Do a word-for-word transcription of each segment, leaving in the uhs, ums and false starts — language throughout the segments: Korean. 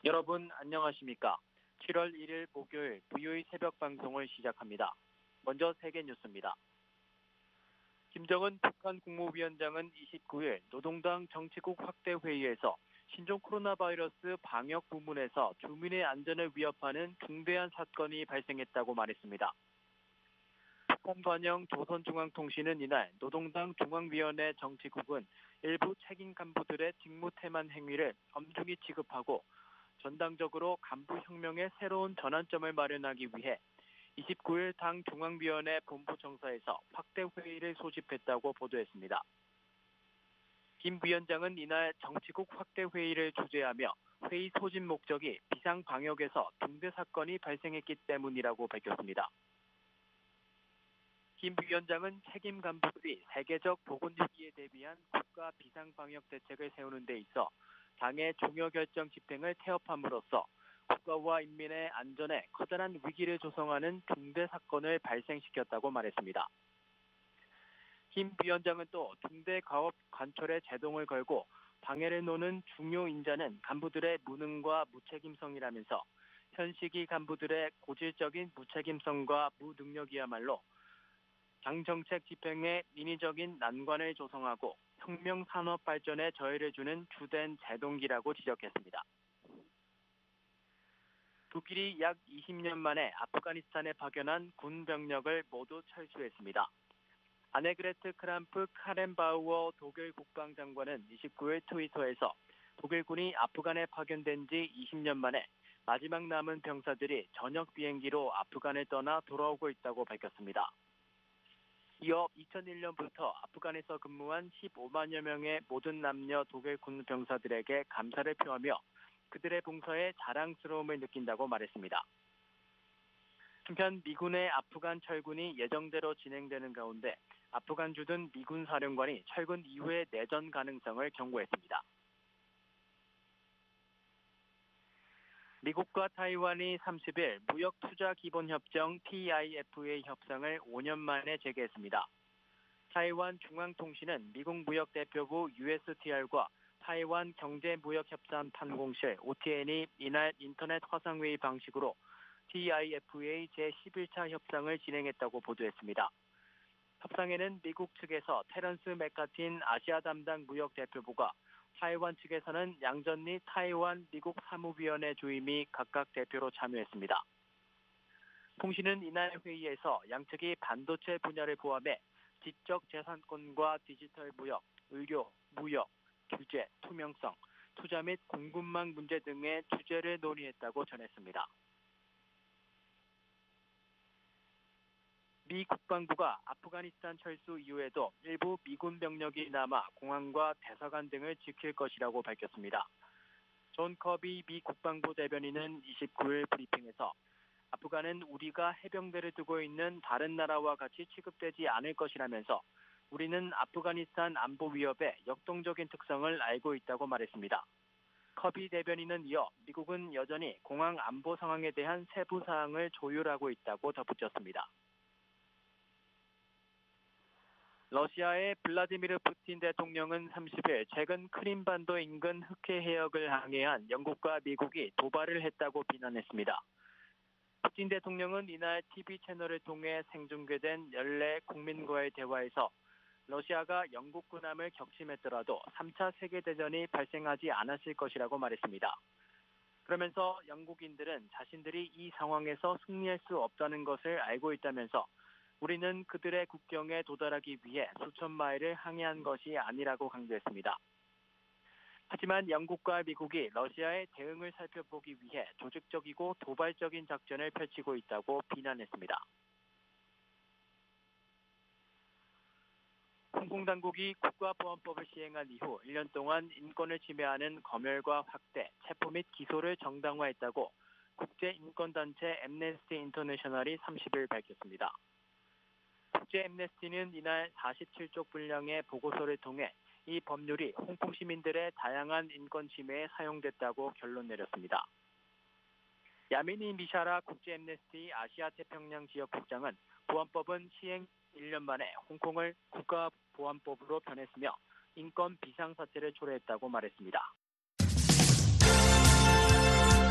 여러분 안녕하십니까? 칠월 일일 목요일 브이오이 새벽 방송을 시작합니다. 먼저 세계 뉴스입니다. 김정은 북한 국무위원장은 이십구일 노동당 정치국 확대 회의에서 신종 코로나 바이러스 방역 부문에서 주민의 안전을 위협하는 중대한 사건이 발생했다고 말했습니다. 북한 관영 조선중앙통신은 이날 노동당 중앙위원회 정치국은 일부 책임 간부들의 직무태만 행위를 엄중히 취급하고 전당적으로 간부혁명의 새로운 전환점을 마련하기 위해 이십구일 당 중앙위원회 본부청사에서 확대회의를 소집했다고 보도했습니다. 김 위원장은 이날 정치국 확대회의를 주재하며 회의 소집 목적이 비상방역에서 중대 사건이 발생했기 때문이라고 밝혔습니다. 김 위원장은 책임 간부들이 세계적 보건위기에 대비한 국가 비상방역 대책을 세우는 데 있어 당의 중요 결정 집행을 태업함으로써 국가와 인민의 안전에 커다란 위기를 조성하는 중대 사건을 발생시켰다고 말했습니다. 김 위원장은 또 중대 가업 관철에 제동을 걸고 방해를 놓는 중요 인자는 간부들의 무능과 무책임성이라면서 현 시기 간부들의 고질적인 무책임성과 무능력이야말로 당 정책 집행에 인위적인 난관을 조성하고 혁명 산업 발전에 저해를 주는 주된 제동기라고 지적했습니다. 독일이 약 이십 년 만에 아프가니스탄에 파견한 군 병력을 모두 철수했습니다. 아네그레트 크람프 카렌바우어 독일 국방장관은 이십구일 트위터에서 독일군이 아프간에 파견된 지 이십 년 만에 마지막 남은 병사들이 저녁 비행기로 아프간을 떠나 돌아오고 있다고 밝혔습니다. 이어 이천일년부터 아프간에서 근무한 십오만여 명의 모든 남녀 독일 군 병사들에게 감사를 표하며 그들의 봉사에 자랑스러움을 느낀다고 말했습니다. 한편 미군의 아프간 철군이 예정대로 진행되는 가운데 아프간 주둔 미군 사령관이 철군 이후의 내전 가능성을 경고했습니다. 미국과 타이완이 삼십일 무역투자기본협정 티아이에프에이 협상을 오 년 만에 재개했습니다. 타이완 중앙통신은 미국 무역대표부 유에스티알과 타이완 경제무역협상 판공실 오티엔이 이날 인터넷 화상회의 방식으로 티아이에프에이 제십일차 협상을 진행했다고 보도했습니다. 협상에는 미국 측에서 테런스 맥카틴 아시아 담당 무역대표부가 타이완 측에서는 양전리 타이완 미국 사무위원회 주임이 각각 대표로 참여했습니다. 통신은 이날 회의에서 양측이 반도체 분야를 포함해 지적 재산권과 디지털 무역, 의료, 무역, 규제, 투명성, 투자 및 공급망 문제 등의 주제를 논의했다고 전했습니다. 미 국방부가 아프가니스탄 철수 이후에도 일부 미군 병력이 남아 공항과 대사관 등을 지킬 것이라고 밝혔습니다. 존 커비 미 국방부 대변인은 이십구일 브리핑에서 아프간은 우리가 해병대를 두고 있는 다른 나라와 같이 취급되지 않을 것이라면서 우리는 아프가니스탄 안보 위협의 역동적인 특성을 알고 있다고 말했습니다. 커비 대변인은 이어 미국은 여전히 공항 안보 상황에 대한 세부 사항을 조율하고 있다고 덧붙였습니다. 러시아의 블라디미르 푸틴 대통령은 삼십일 최근 크림반도 인근 흑해 해역을 항해한 영국과 미국이 도발을 했다고 비난했습니다. 푸틴 대통령은 이날 티비 채널을 통해 생중계된 연례 국민과의 대화에서 러시아가 영국 군함을 격침했더라도 삼차 세계대전이 발생하지 않았을 것이라고 말했습니다. 그러면서 영국인들은 자신들이 이 상황에서 승리할 수 없다는 것을 알고 있다면서 우리는 그들의 국경에 도달하기 위해 수천 마일을 항해한 것이 아니라고 강조했습니다. 하지만 영국과 미국이 러시아의 대응을 살펴보기 위해 조직적이고 도발적인 작전을 펼치고 있다고 비난했습니다. 홍콩 당국이 국가보안법을 시행한 이후 일 년 동안 인권을 침해하는 검열과 확대, 체포 및 기소를 정당화했다고 국제인권단체 앰네스티 인터내셔널이 삼십일 밝혔습니다. 국제 앰네스티는 이날 사십칠쪽 분량의 보고서를 통해 이 법률이 홍콩 시민들의 다양한 인권 침해에 사용됐다고 결론 내렸습니다. 야미니 미샤라 국제 앰네스티 아시아 태평양 지역 국장은 보안법은 시행 일 년 만에 홍콩을 국가보안법으로 변했으며 인권 비상사태를 초래했다고 말했습니다.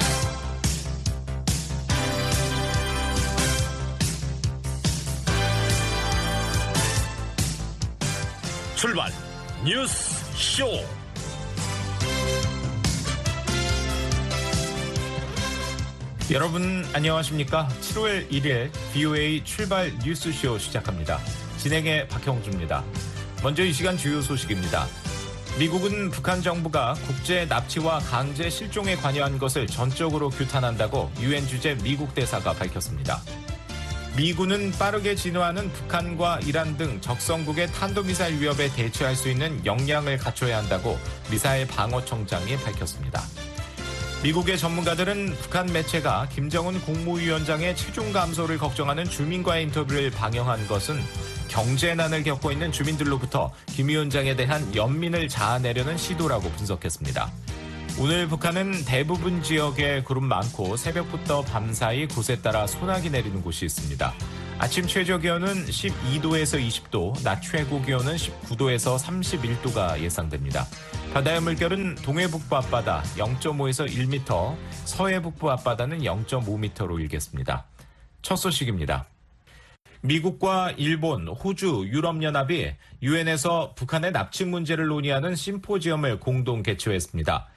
출발 뉴스 쇼. 여러분 안녕하십니까? 칠월 일일 브이오에이 출발 뉴스쇼 시작합니다. 진행의 박형주입니다. 먼저 이 시간 주요 소식입니다. 미국은 북한 정부가 국제 납치와 강제 실종에 관여한 것을 전적으로 규탄한다고 유엔 주재 미국 대사가 밝혔습니다. 미군은 빠르게 진화하는 북한과 이란 등 적성국의 탄도미사일 위협에 대처할 수 있는 역량을 갖춰야 한다고 미사일 방어청장이 밝혔습니다. 미국의 전문가들은 북한 매체가 김정은 국무위원장의 체중 감소를 걱정하는 주민과의 인터뷰를 방영한 것은 경제난을 겪고 있는 주민들로부터 김 위원장에 대한 연민을 자아내려는 시도라고 분석했습니다. 오늘 북한은 대부분 지역에 구름 많고 새벽부터 밤사이 곳에 따라 소나기 내리는 곳이 있습니다. 아침 최저 기온은 십이도에서 이십도, 낮 최고 기온은 십구도에서 삼십일도가 예상됩니다. 바다의 물결은 동해북부 앞바다 영점오에서 일 미터, 서해북부 앞바다는 영점오 미터로 일겠습니다. 첫 소식입니다. 미국과 일본, 호주, 유럽연합이 유엔에서 북한의 납치 문제를 논의하는 심포지엄을 공동 개최했습니다.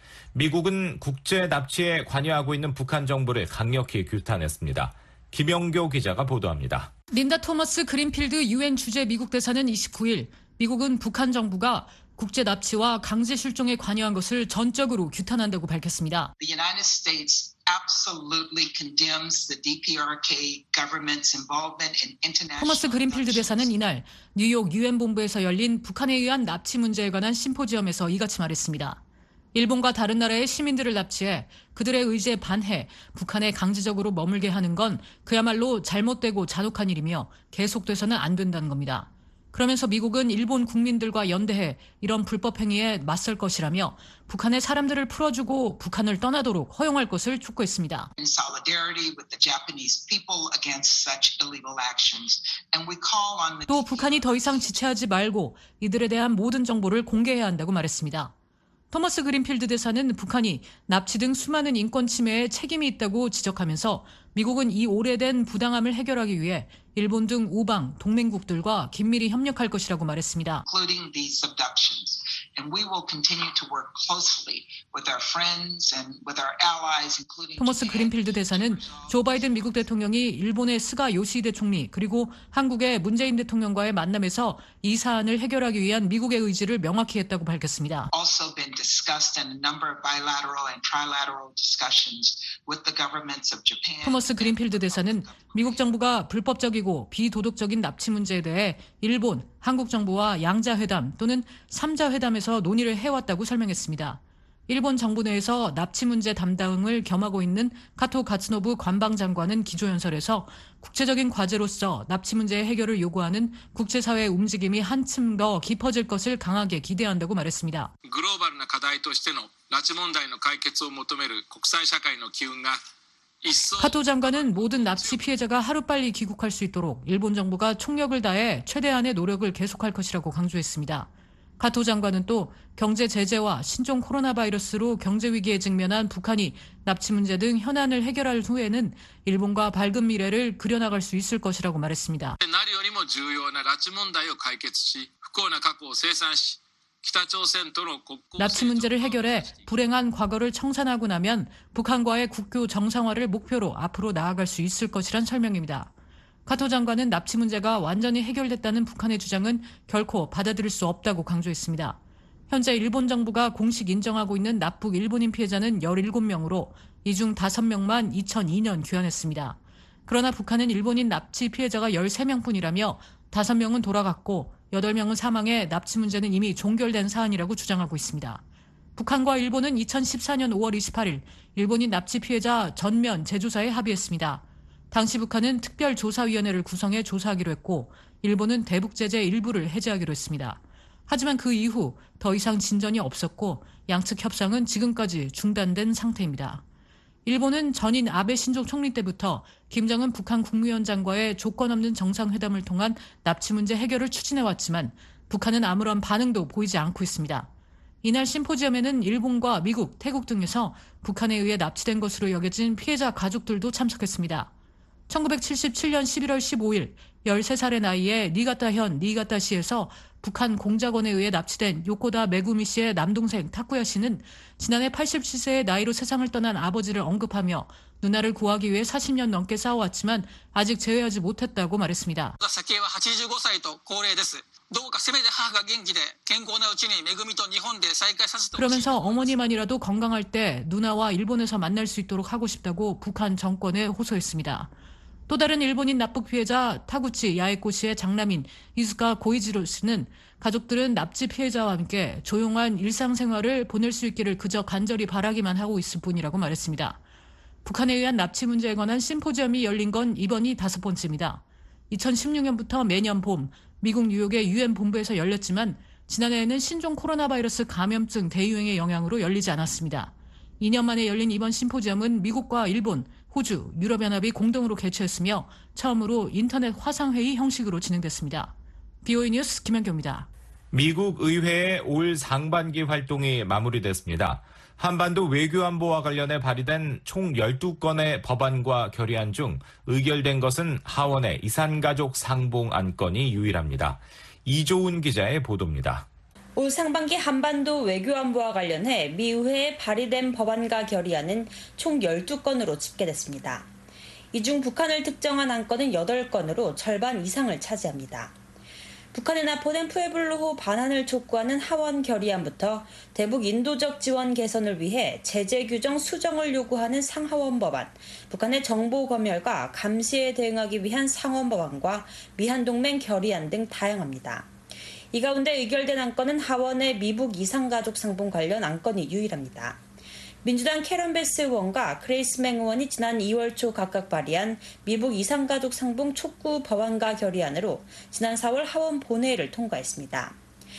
미국은 국제 납치에 관여하고 있는 북한 정부를 강력히 규탄했습니다. 김영교 기자가 보도합니다. 린다 토머스 그린필드 유엔 주재 미국 대사는 이십구일 미국은 북한 정부가 국제 납치와 강제 실종에 관여한 것을 전적으로 규탄한다고 밝혔습니다. The United States absolutely condemns the 디피아르케이 government's involvement in international. 토머스 그린필드 대사는 이날 뉴욕 유엔 본부에서 열린 북한에 의한 납치 문제에 관한 심포지엄에서 이같이 말했습니다. 일본과 다른 나라의 시민들을 납치해 그들의 의지에 반해 북한에 강제적으로 머물게 하는 건 그야말로 잘못되고 잔혹한 일이며 계속돼서는 안 된다는 겁니다. 그러면서 미국은 일본 국민들과 연대해 이런 불법 행위에 맞설 것이라며 북한의 사람들을 풀어주고 북한을 떠나도록 허용할 것을 촉구했습니다. In solidarity with the Japanese people against such illegal actions, and we call on the. 또 북한이 더 이상 지체하지 말고 이들에 대한 모든 정보를 공개해야 한다고 말했습니다. 토머스 그린필드 대사는 북한이 납치 등 수많은 인권 침해에 책임이 있다고 지적하면서 미국은 이 오래된 부당함을 해결하기 위해 일본 등 우방, 동맹국들과 긴밀히 협력할 것이라고 말했습니다. Including these abductions, and we will continue to work closely with our friends and with our allies, including. 토머스 그린필드 대사는 조 바이든 미국 대통령이 일본의 스가 요시히데 총리 그리고 한국의 문재인 대통령과의 만남에서 이 사안을 해결하기 위한 미국의 의지를 명확히 했다고 밝혔습니다. Also been discussed in a number of bilateral and trilateral discussions with the governments of Japan. 토머스 그린필드 대사는 미국 정부가 불법적이고 비도덕적인 납치 문제에 대해 일본, 한국 정부와 양자회담 또는 삼자회담에서 논의를 해왔다고 설명했습니다. 일본 정부 내에서 납치 문제 담당을 겸하고 있는 카토 가츠노부 관방장관은 기조연설에서 국제적인 과제로서 납치 문제의 해결을 요구하는 국제사회의 움직임이 한층 더 깊어질 것을 강하게 기대한다고 말했습니다. グローバルな課題としての拉致問題の解決を求める国際社会の機運が 카토 장관은 모든 납치 피해자가 하루빨리 귀국할 수 있도록 일본 정부가 총력을 다해 최대한의 노력을 계속할 것이라고 강조했습니다. 카토 장관은 또 경제 제재와 신종 코로나 바이러스로 경제 위기에 직면한 북한이 납치 문제 등 현안을 해결할 후에는 일본과 밝은 미래를 그려나갈 수 있을 것이라고 말했습니다. 何よりも重要な拉致問題を解決し、不幸な過去を清算し 납치 문제를 해결해 불행한 과거를 청산하고 나면 북한과의 국교 정상화를 목표로 앞으로 나아갈 수 있을 것이란 설명입니다. 카토 장관은 납치 문제가 완전히 해결됐다는 북한의 주장은 결코 받아들일 수 없다고 강조했습니다. 현재 일본 정부가 공식 인정하고 있는 납북 일본인 피해자는 열일곱 명으로 이 중 다섯 명만 이천이년 귀환했습니다. 그러나 북한은 일본인 납치 피해자가 열세 명뿐이라며 다섯 명은 돌아갔고 여덟 명은 사망해 납치 문제는 이미 종결된 사안이라고 주장하고 있습니다. 북한과 일본은 이천십사년 오월 이십팔일 일본인 납치 피해자 전면 재조사에 합의했습니다. 당시 북한은 특별조사위원회를 구성해 조사하기로 했고 일본은 대북제재 일부를 해제하기로 했습니다. 하지만 그 이후 더 이상 진전이 없었고 양측 협상은 지금까지 중단된 상태입니다. 일본은 전인 아베 신조 총리 때부터 김정은 북한 국무위원장과의 조건 없는 정상회담을 통한 납치 문제 해결을 추진해왔지만 북한은 아무런 반응도 보이지 않고 있습니다. 이날 심포지엄에는 일본과 미국, 태국 등에서 북한에 의해 납치된 것으로 여겨진 피해자 가족들도 참석했습니다. 천구백칠십칠년 십일월 십오일 열세 살의 나이에 니가타현 니가타시에서 북한 공작원에 의해 납치된 요코다 메구미 씨의 남동생 타쿠야 씨는 지난해 팔십칠 세의 나이로 세상을 떠난 아버지를 언급하며 누나를 구하기 위해 사십 년 넘게 싸워왔지만 아직 재회하지 못했다고 말했습니다. 그러면서 어머니만이라도 건강할 때 누나와 일본에서 만날 수 있도록 하고 싶다고 북한 정권에 호소했습니다. 또 다른 일본인 납북 피해자 타구치 야에코 씨의 장남인 이즈카 고이지로 씨는 가족들은 납치 피해자와 함께 조용한 일상생활을 보낼 수 있기를 그저 간절히 바라기만 하고 있을 뿐이라고 말했습니다. 북한에 의한 납치 문제에 관한 심포지엄이 열린 건 이번이 다섯 번째입니다. 이천십육 년부터 매년 봄 미국 뉴욕의 유엔 본부에서 열렸지만 지난해에는 신종 코로나 바이러스 감염증 대유행의 영향으로 열리지 않았습니다. 이 년 만에 열린 이번 심포지엄은 미국과 일본, 호주, 유럽연합이 공동으로 개최했으며 처음으로 인터넷 화상회의 형식으로 진행됐습니다. 비오이 뉴스 김현교입니다. 미국 의회의 올 상반기 활동이 마무리됐습니다. 한반도 외교안보와 관련해 발의된 총 열두 건의 법안과 결의안 중 의결된 것은 하원의 이산가족 상봉 안건이 유일합니다. 이조은 기자의 보도입니다. 올 상반기 한반도 외교안보와 관련해 미 의회에 발의된 법안과 결의안은 총 열두 건으로 집계됐습니다. 이 중 북한을 특정한 안건은 여덟 건으로 절반 이상을 차지합니다. 북한에 납포된 푸에블로호 반환을 촉구하는 하원 결의안부터 대북 인도적 지원 개선을 위해 제재 규정 수정을 요구하는 상하원 법안, 북한의 정보 검열과 감시에 대응하기 위한 상원 법안과 미한동맹 결의안 등 다양합니다. 이 가운데 의결된 안건은 하원의 미북 이산가족 상봉 관련 안건이 유일합니다. 민주당 캐런 베스 의원과 크레이스 맹 의원이 지난 이월 초 각각 발의한 미북 이산가족 상봉 촉구 법안과 결의안으로 지난 사월 하원 본회의를 통과했습니다.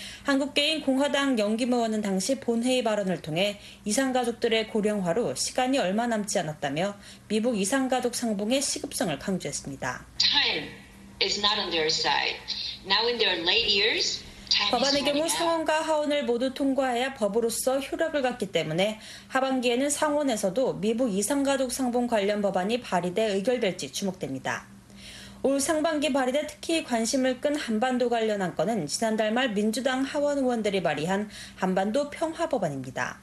한국계인 공화당 영김 의원은 당시 본회의 발언을 통해 이산가족들의 고령화로 시간이 얼마 남지 않았다며 미북 이산가족 상봉의 시급성을 강조했습니다. Time is not on their side. Now in their late years, 법안의 경우 상원과 하원을 모두 통과해야 법으로서 효력을 갖기 때문에 하반기에는 상원에서도 미북 이산가족 상봉 관련 법안이 발의돼 의결될지 주목됩니다. 올 상반기 발의돼 특히 관심을 끈 한반도 관련 안건은 지난달 말 민주당 하원 의원들이 발의한 한반도 평화 법안입니다.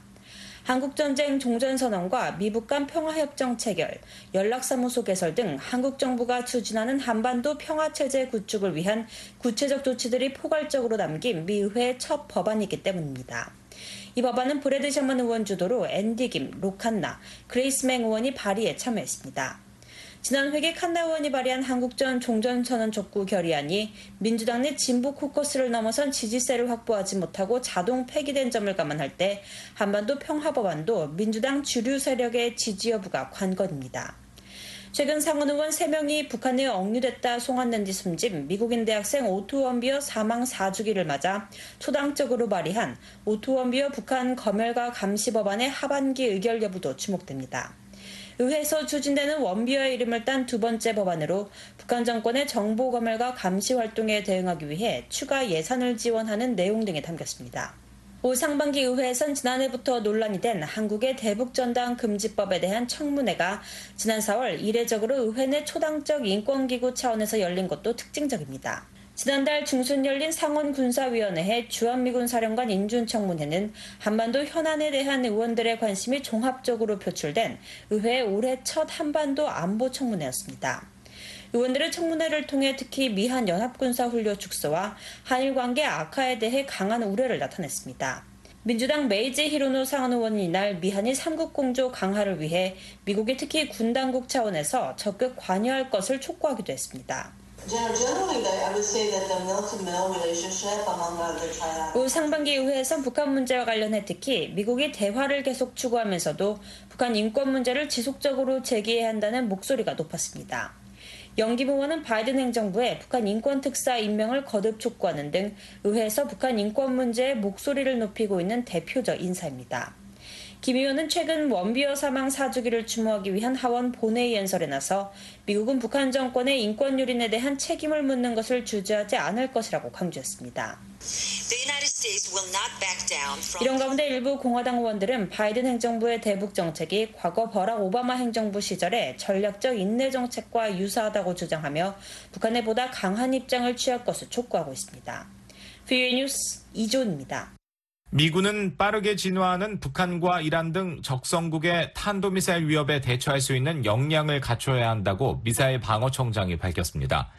한국전쟁 종전선언과 미북 간 평화협정 체결, 연락사무소 개설 등 한국 정부가 추진하는 한반도 평화체제 구축을 위한 구체적 조치들이 포괄적으로 담긴 미 의회의 첫 법안이기 때문입니다. 이 법안은 브래드 셔먼 의원 주도로 앤디 김, 로 칸나, 그레이스 맹 의원이 발의에 참여했습니다. 지난 회기 칸나 의원이 발의한 한국전 종전선언 촉구 결의안이 민주당 내 진보 코커스를 넘어선 지지세를 확보하지 못하고 자동 폐기된 점을 감안할 때 한반도 평화법안도 민주당 주류 세력의 지지 여부가 관건입니다. 최근 상원 의원 세 명이 북한에 억류됐다 송환된 뒤 숨진 미국인 대학생 오토 원비어 사망 사 주기를 맞아 초당적으로 발의한 오토 원비어 북한 검열과 감시 법안의 하반기 의결 여부도 주목됩니다. 의회에서 추진되는 원비어의 이름을 딴 두 번째 법안으로 북한 정권의 정보 검열과 감시 활동에 대응하기 위해 추가 예산을 지원하는 내용 등이 담겼습니다. 올 상반기 의회에선 지난해부터 논란이 된 한국의 대북전당 금지법에 대한 청문회가 지난 사월 이례적으로 의회 내 초당적 인권기구 차원에서 열린 것도 특징적입니다. 지난달 중순 열린 상원군사위원회의 주한미군 사령관 인준청문회는 한반도 현안에 대한 의원들의 관심이 종합적으로 표출된 의회의 올해 첫 한반도 안보청문회였습니다. 의원들의 청문회를 통해 특히 미한 연합군사훈련 축소와 한일 관계 악화에 대해 강한 우려를 나타냈습니다. 민주당 메이지 히로노 상원 의원은 이날 미한일 삼국 공조 강화를 위해 미국이 특히 군 당국 차원에서 적극 관여할 것을 촉구하기도 했습니다. 올 상반기 의회에선 북한 문제와 관련해 특히 미국이 대화를 계속 추구하면서도 북한 인권 문제를 지속적으로 제기해야 한다는 목소리가 높았습니다. 영김 의원은 바이든 행정부에 북한 인권 특사 임명을 거듭 촉구하는 등 의회에서 북한 인권 문제에 목소리를 높이고 있는 대표적 인사입니다. 김 의원은 최근 원비어 사망 사 주기를 추모하기 위한 하원 본회의 연설에 나서 미국은 북한 정권의 인권 유린에 대한 책임을 묻는 것을 주저하지 않을 것이라고 강조했습니다. 이런 가운데 일부 공화당 의원들은 바이든 행정부의 대북 정책이 과거 버락 오바마 행정부 시절의 전략적 인내 정책과 유사하다고 주장하며 북한에 보다 강한 입장을 취할 것을 촉구하고 있습니다. 브이오에이 뉴스 이조은입니다. 미군은 빠르게 진화하는 북한과 이란 등 적성국의 탄도미사일 위협에 대처할 수 있는 역량을 갖춰야 한다고 미사일 방어청장이 밝혔습니다.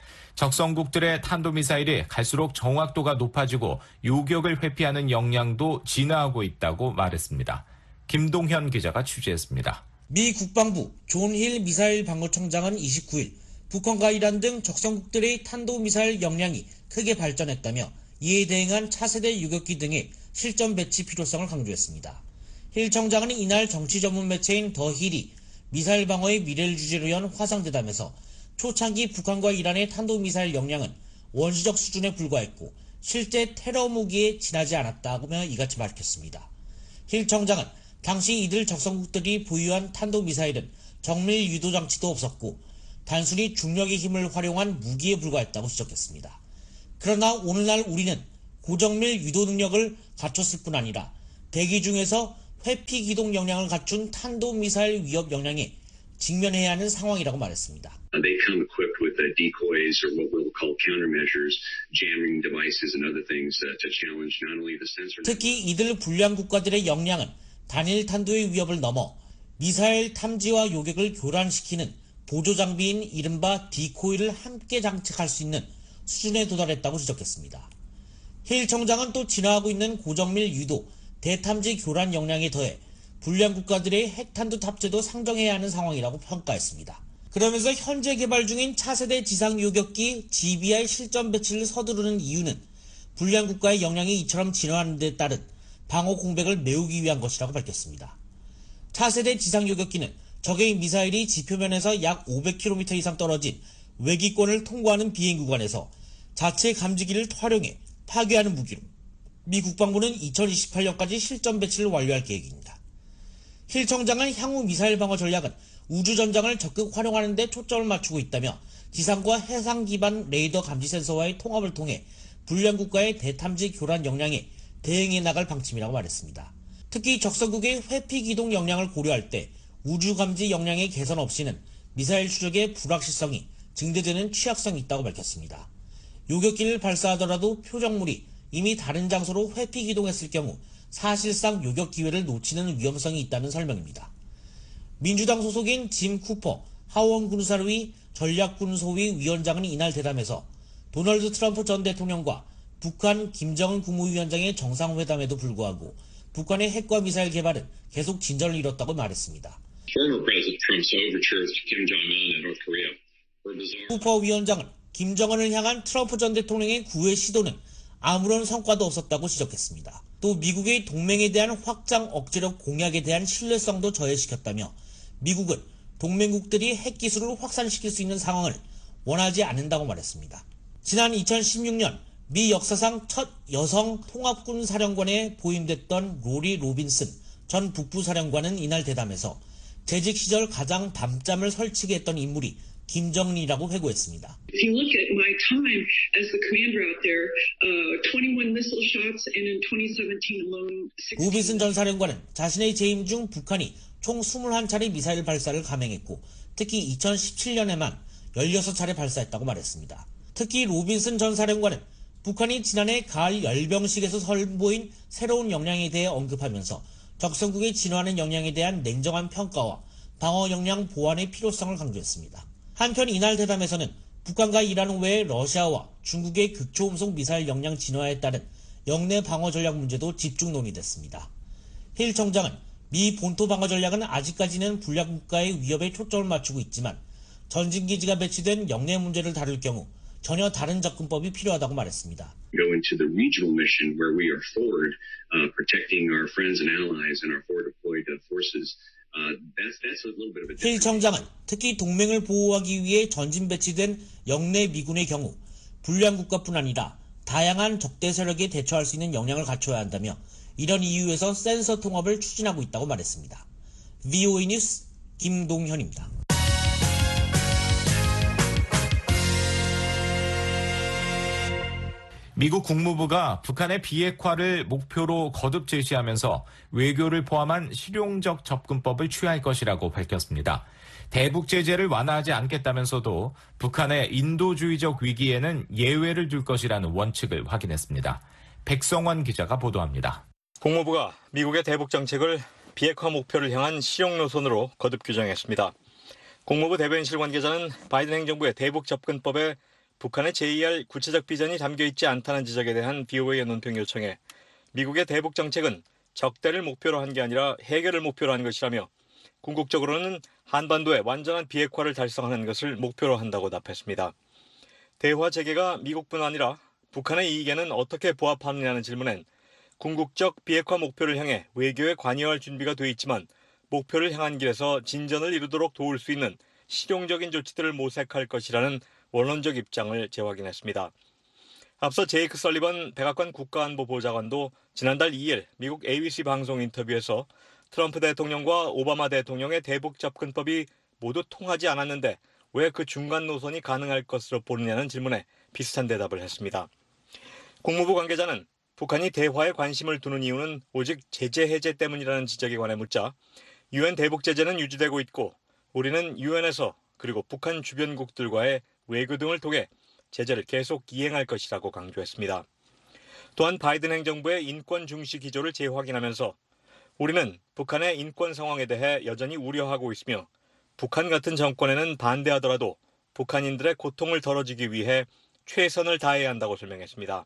적성국들의 탄도미사일이 갈수록 정확도가 높아지고 요격을 회피하는 역량도 진화하고 있다고 말했습니다. 김동현 기자가 취재했습니다. 미 국방부 존 힐 미사일 방어청장은 이십구일 북한과 이란 등 적성국들의 탄도미사일 역량이 크게 발전했다며 이에 대응한 차세대 유격기 등의 실전 배치 필요성을 강조했습니다. 힐 청장은 이날 정치 전문 매체인 더 힐이 미사일 방어의 미래를 주제로 연 화상대담에서 초창기 북한과 이란의 탄도미사일 역량은 원시적 수준에 불과했고 실제 테러 무기에 지나지 않았다며 이같이 밝혔습니다. 힐 청장은 당시 이들 적성국들이 보유한 탄도미사일은 정밀 유도 장치도 없었고 단순히 중력의 힘을 활용한 무기에 불과했다고 지적했습니다. 그러나 오늘날 우리는 고정밀 유도 능력을 갖췄을 뿐 아니라 대기 중에서 회피 기동 역량을 갖춘 탄도미사일 위협 역량에 직면해야 하는 상황이라고 말했습니다. They come equipped with uh, decoys or what we'll call countermeasures, jamming devices and other things uh, to challenge not only the sensor. 특히 이들 불량 국가들의 역량은 단일 탄도의 위협을 넘어 미사일 탐지와 요격을 교란시키는 보조 장비인 이른바 디코이를 함께 장착할 수 있는 수준에 도달했다고 지적했습니다. 힐 청장은 또 진화하고 있는 고정밀 유도, 대탐지 교란 역량에 더해 불량 국가들의 핵탄두 탑재도 상정해야 하는 상황이라고 평가했습니다. 그러면서 현재 개발 중인 차세대 지상 요격기 지비아이 실전 배치를 서두르는 이유는 불량 국가의 역량이 이처럼 진화하는 데 따른 방어 공백을 메우기 위한 것이라고 밝혔습니다. 차세대 지상 요격기는 적의 미사일이 지표면에서 약 오백 킬로미터 이상 떨어진 외기권을 통과하는 비행 구간에서 자체 감지기를 활용해 파괴하는 무기로 미 국방부는 이천이십팔년까지 실전 배치를 완료할 계획입니다. 힐 청장은 향후 미사일 방어 전략은 우주전장을 적극 활용하는 데 초점을 맞추고 있다며 지상과 해상 기반 레이더 감지 센서와의 통합을 통해 불량 국가의 대탐지 교란 역량에 대응해 나갈 방침이라고 말했습니다. 특히 적성국의 회피 기동 역량을 고려할 때 우주 감지 역량의 개선 없이는 미사일 추적의 불확실성이 증대되는 취약성이 있다고 밝혔습니다. 요격기를 발사하더라도 표적물이 이미 다른 장소로 회피 기동했을 경우 사실상 요격 기회를 놓치는 위험성이 있다는 설명입니다. 민주당 소속인 짐 쿠퍼 하원 군사위 전략군소위 위원장은 이날 대담에서 도널드 트럼프 전 대통령과 북한 김정은 국무위원장의 정상회담에도 불구하고 북한의 핵과 미사일 개발은 계속 진전을 이뤘다고 말했습니다. 쿠퍼 위원장은 김정은을 향한 트럼프 전 대통령의 구애 시도는 아무런 성과도 없었다고 지적했습니다. 또 미국의 동맹에 대한 확장 억제력 공약에 대한 신뢰성도 저해시켰다며 미국은 동맹국들이 핵기술을 확산시킬 수 있는 상황을 원하지 않는다고 말했습니다. 지난 이천십육년 미 역사상 첫 여성 통합군 사령관에 보임됐던 로리 로빈슨 전 북부 사령관은 이날 대담에서 재직 시절 가장 밤잠을 설치게 했던 인물이 김정은이라고 회고했습니다. If you look at my time as the commander out there, uh, twenty-one missile shots and in twenty seventeen alone. 로빈슨 전 사령관은 자신의 재임 중 북한이 총 이십일 차례 미사일 발사를 감행했고 특히 이천십칠년에만 십육 차례 발사했다고 말했습니다. 특히 로빈슨 전 사령관은 북한이 지난해 가을 열병식에서 선보인 새로운 역량에 대해 언급하면서 적성국의 진화하는 역량에 대한 냉정한 평가와 방어 역량 보완의 필요성을 강조했습니다. 한편 이날 대담에서는 북한과 이란 외에 러시아와 중국의 극초음속 미사일 역량 진화에 따른 영내 방어 전략 문제도 집중 논의됐습니다. 힐 청장은 미 본토 방어 전략은 아직까지는 불량 국가의 위협에 초점을 맞추고 있지만 전진기지가 배치된 영내 문제를 다룰 경우 전혀 다른 접근법이 필요하다고 말했습니다. Go into the regional mission where we are forward, uh, protecting our friends and allies and our forward deployed forces. Uh, that's, that's a little bit of a 힐 청장은 특히 동맹을 보호하기 위해 전진 배치된 영내 미군의 경우 불량 국가뿐 아니라 다양한 적대 세력에 대처할 수 있는 역량을 갖춰야 한다며 이런 이유에서 센서 통합을 추진하고 있다고 말했습니다. 브이오에이 뉴스 김동현입니다. 미국 국무부가 북한의 비핵화를 목표로 거듭 제시하면서 외교를 포함한 실용적 접근법을 취할 것이라고 밝혔습니다. 대북 제재를 완화하지 않겠다면서도 북한의 인도주의적 위기에는 예외를 둘 것이라는 원칙을 확인했습니다. 백성원 기자가 보도합니다. 국무부가 미국의 대북 정책을 비핵화 목표를 향한 실용 노선으로 거듭 규정했습니다. 국무부 대변인실 관계자는 바이든 행정부의 대북 접근법에 북한의 제의할 구체적 비전이 담겨있지 않다는 지적에 대한 비오에이의 논평 요청에 미국의 대북 정책은 적대를 목표로 한 게 아니라 해결을 목표로 한 것이라며 궁극적으로는 한반도의 완전한 비핵화를 달성하는 것을 목표로 한다고 답했습니다. 대화 재개가 미국뿐 아니라 북한의 이익에는 어떻게 부합하느냐는 질문엔 궁극적 비핵화 목표를 향해 외교에 관여할 준비가 돼 있지만 목표를 향한 길에서 진전을 이루도록 도울 수 있는 실용적인 조치들을 모색할 것이라는 원론적 입장을 재확인했습니다. 앞서 제이크 설리번 백악관 국가안보보좌관도 지난달 이 일 미국 에이비씨 방송 인터뷰에서 트럼프 대통령과 오바마 대통령의 대북 접근법이 모두 통하지 않았는데 왜 그 중간 노선이 가능할 것으로 보느냐는 질문에 비슷한 대답을 했습니다. 국무부 관계자는 북한이 대화에 관심을 두는 이유는 오직 제재 해제 때문이라는 지적에 관해 묻자 유엔 대북 제재는 유지되고 있고 우리는 유엔에서 그리고 북한 주변국들과의 외교 등을 통해 제재를 계속 이행할 것이라고 강조했습니다. 또한 바이든 행정부의 인권 중시 기조를 재확인하면서 우리는 북한의 인권 상황에 대해 여전히 우려하고 있으며 북한 같은 정권에는 반대하더라도 북한인들의 고통을 덜어주기 위해 최선을 다해야 한다고 설명했습니다.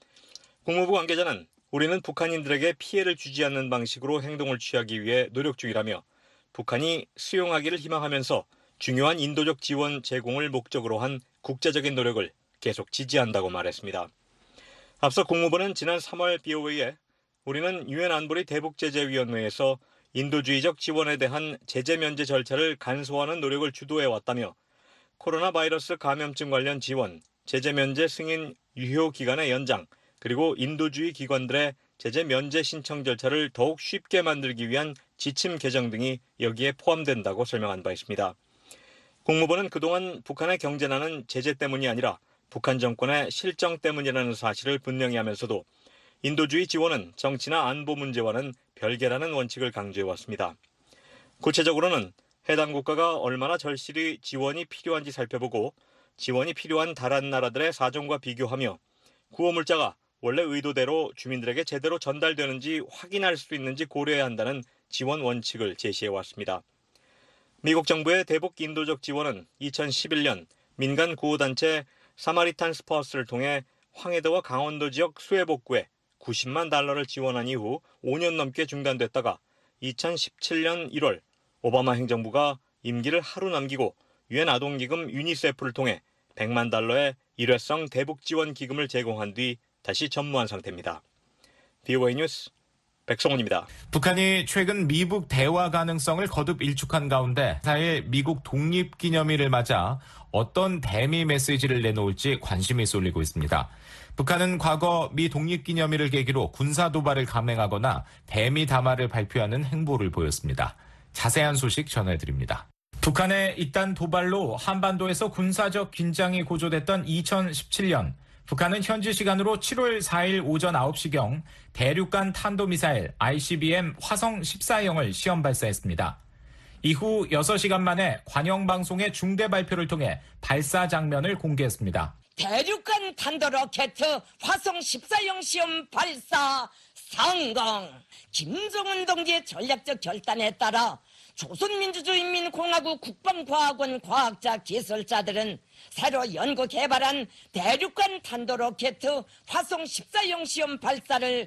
국무부 관계자는 우리는 북한인들에게 피해를 주지 않는 방식으로 행동을 취하기 위해 노력 중이라며 북한이 수용하기를 희망하면서 중요한 인도적 지원 제공을 목적으로 한 국제적인 노력을 계속 지지한다고 말했습니다. 앞서 국무부는 지난 삼월 비오에이에 우리는 유엔 안보리 대북제재위원회에서 인도주의적 지원에 대한 제재 면제 절차를 간소화하는 노력을 주도해 왔다며 코로나 바이러스 감염증 관련 지원, 제재 면제 승인 유효 기간의 연장, 그리고 인도주의 기관들의 제재 면제 신청 절차를 더욱 쉽게 만들기 위한 지침 개정 등이 여기에 포함된다고 설명한 바 있습니다. 국무부는 그동안 북한의 경제난은 제재 때문이 아니라 북한 정권의 실정 때문이라는 사실을 분명히 하면서도 인도주의 지원은 정치나 안보 문제와는 별개라는 원칙을 강조해왔습니다. 구체적으로는 해당 국가가 얼마나 절실히 지원이 필요한지 살펴보고 지원이 필요한 다른 나라들의 사정과 비교하며 구호물자가 원래 의도대로 주민들에게 제대로 전달되는지 확인할 수 있는지 고려해야 한다는 지원 원칙을 제시해왔습니다. 미국 정부의 대북 인도적 지원은 이천십일 년 민간 구호단체 사마리탄 스퍼스를 통해 황해도와 강원도 지역 수해복구에 구십만 달러를 지원한 이후 오 년 넘게 중단됐다가 이천십칠 년 일월 오바마 행정부가 임기를 하루 남기고 유엔 아동기금 유니세프를 통해 백만 달러의 일회성 대북 지원 기금을 제공한 뒤 다시 전무한 상태입니다. 비오에이 뉴스 백성훈입니다. 북한이 최근 미북 대화 가능성을 거듭 일축한 가운데 사일 미국 독립기념일을 맞아 어떤 대미 메시지를 내놓을지 관심이 쏠리고 있습니다. 북한은 과거 미 독립기념일을 계기로 군사도발을 감행하거나 대미 담화를 발표하는 행보를 보였습니다. 자세한 소식 전해드립니다. 북한의 이딴 도발로 한반도에서 군사적 긴장이 고조됐던 이천십칠 년 북한은 현지 시간으로 칠월 사일 오전 아홉 시경 대륙간 탄도미사일 아이씨비엠 화성 십사형을 시험 발사했습니다. 이후 여섯 시간 만에 관영방송의 중대 발표를 통해 발사 장면을 공개했습니다. 대륙간 탄도로켓 화성 십사형 시험 발사 성공! 김정은 동지의 전략적 결단에 따라 조선민주주의인민공화국 국방과학원 과학자 기술자들은 새로 연구 개발한 대륙간 탄도로켓 화성 십사형 시험 발사를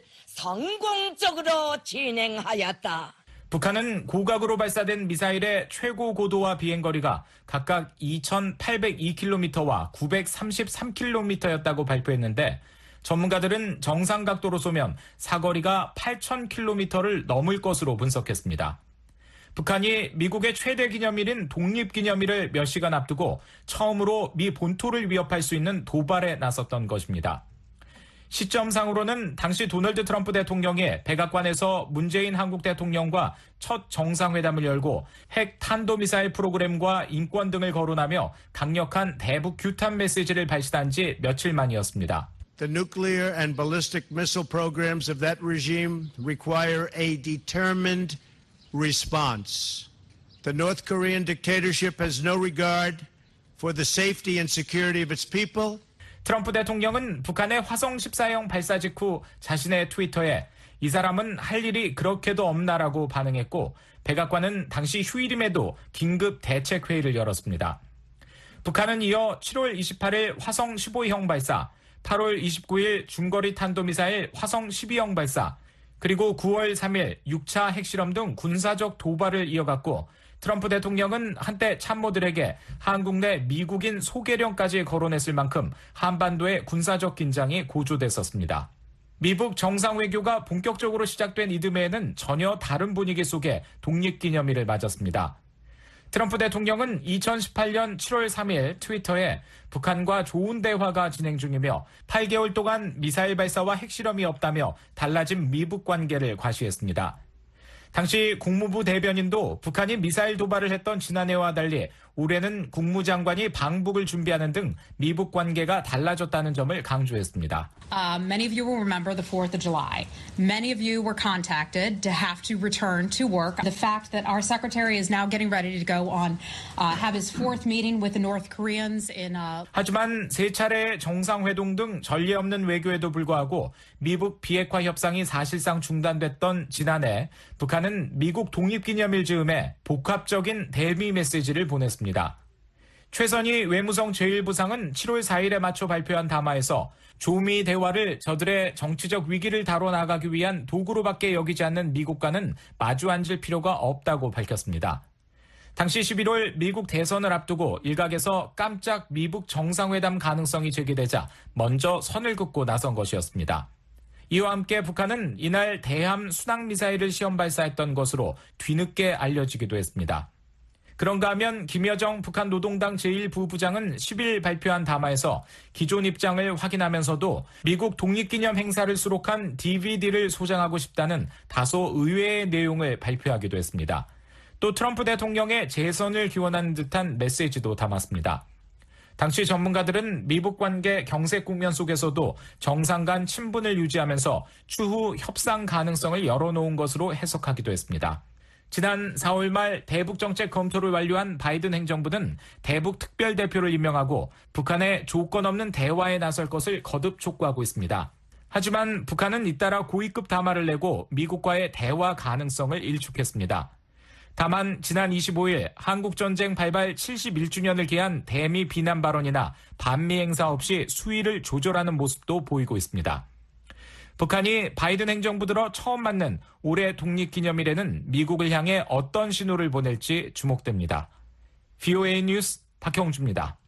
성공적으로 진행하였다. 북한은 고각으로 발사된 미사일의 최고 고도와 비행거리가 각각 이천팔백이 킬로미터와 구백삼십삼 킬로미터였다고 발표했는데 전문가들은 정상 각도로 쏘면 사거리가 팔천 킬로미터를 넘을 것으로 분석했습니다. 북한이 미국의 최대 기념일인 독립기념일을 몇 시간 앞두고 처음으로 미 본토를 위협할 수 있는 도발에 나섰던 것입니다. 시점상으로는 당시 도널드 트럼프 대통령이 백악관에서 문재인 한국 대통령과 첫 정상회담을 열고 핵 탄도미사일 프로그램과 인권 등을 거론하며 강력한 대북 규탄 메시지를 발신한 지 며칠 만이었습니다. The nuclear and ballistic missile programs of that regime require a determined response. The North Korean dictatorship has no regard for the safety and security of its people. 트럼프 대통령은 북한의 화성 십사형 발사 직후 자신의 트위터에 이 사람은 할 일이 그렇게도 없나라고 반응했고 백악관은 당시 휴일임에도 긴급 대책회의를 열었습니다. 북한은 이어 칠월 이십팔일 화성 십오형 발사, 팔월 이십구일 중거리 탄도미사일 화성 십이형 발사, 그리고 구월 삼일 육 차 핵실험 등 군사적 도발을 이어갔고 트럼프 대통령은 한때 참모들에게 한국 내 미국인 소개령까지 거론했을 만큼 한반도의 군사적 긴장이 고조됐었습니다. 미북 정상외교가 본격적으로 시작된 이듬해에는 전혀 다른 분위기 속에 독립기념일을 맞았습니다. 트럼프 대통령은 이천십팔년 칠월 삼일 트위터에 북한과 좋은 대화가 진행 중이며 팔 개월 동안 미사일 발사와 핵실험이 없다며 달라진 미북 관계를 과시했습니다. 당시 국무부 대변인도 북한이 미사일 도발을 했던 지난해와 달리 올해는 국무장관이 방북을 준비하는 등 미북 관계가 달라졌다는 점을 강조했습니다. Uh, many of you will remember the fourth of July. Many of you were contacted to have to return to work. The fact that our secretary is now getting ready to go on, uh, have his fourth meeting with the North Koreans in. Uh... 하지만 세 차례 정상회동 등 전례 없는 외교에도 불구하고 미북 비핵화 협상이 사실상 중단됐던 지난해 북한은 미국 독립기념일 즈음에 복합적인 대미 메시지를 보냈습니다. 최선희 외무성 제일 부상은 칠월 사일에 맞춰 발표한 담화에서 조미 대화를 저들의 정치적 위기를 다뤄나가기 위한 도구로밖에 여기지 않는 미국과는 마주 앉을 필요가 없다고 밝혔습니다. 당시 십일월 미국 대선을 앞두고 일각에서 깜짝 미북 정상회담 가능성이 제기되자 먼저 선을 긋고 나선 것이었습니다. 이와 함께 북한은 이날 대함 순항미사일을 시험 발사했던 것으로 뒤늦게 알려지기도 했습니다. 그런가 하면 김여정 북한 노동당 제일 부부장은 십일 발표한 담화에서 기존 입장을 확인하면서도 미국 독립기념 행사를 수록한 디비디를 소장하고 싶다는 다소 의외의 내용을 발표하기도 했습니다. 또 트럼프 대통령의 재선을 기원하는 듯한 메시지도 담았습니다. 당시 전문가들은 미북 관계 경색 국면 속에서도 정상 간 친분을 유지하면서 추후 협상 가능성을 열어놓은 것으로 해석하기도 했습니다. 지난 사월 말 대북 정책 검토를 완료한 바이든 행정부는 대북 특별대표를 임명하고 북한의 조건 없는 대화에 나설 것을 거듭 촉구하고 있습니다. 하지만 북한은 잇따라 고위급 담화를 내고 미국과의 대화 가능성을 일축했습니다. 다만 지난 이십오일 한국전쟁 발발 칠십일주년을 기한 대미 비난 발언이나 반미 행사 없이 수위를 조절하는 모습도 보이고 있습니다. 북한이 바이든 행정부 들어 처음 맞는 올해 독립기념일에는 미국을 향해 어떤 신호를 보낼지 주목됩니다. 브이오에이 뉴스 박형주입니다.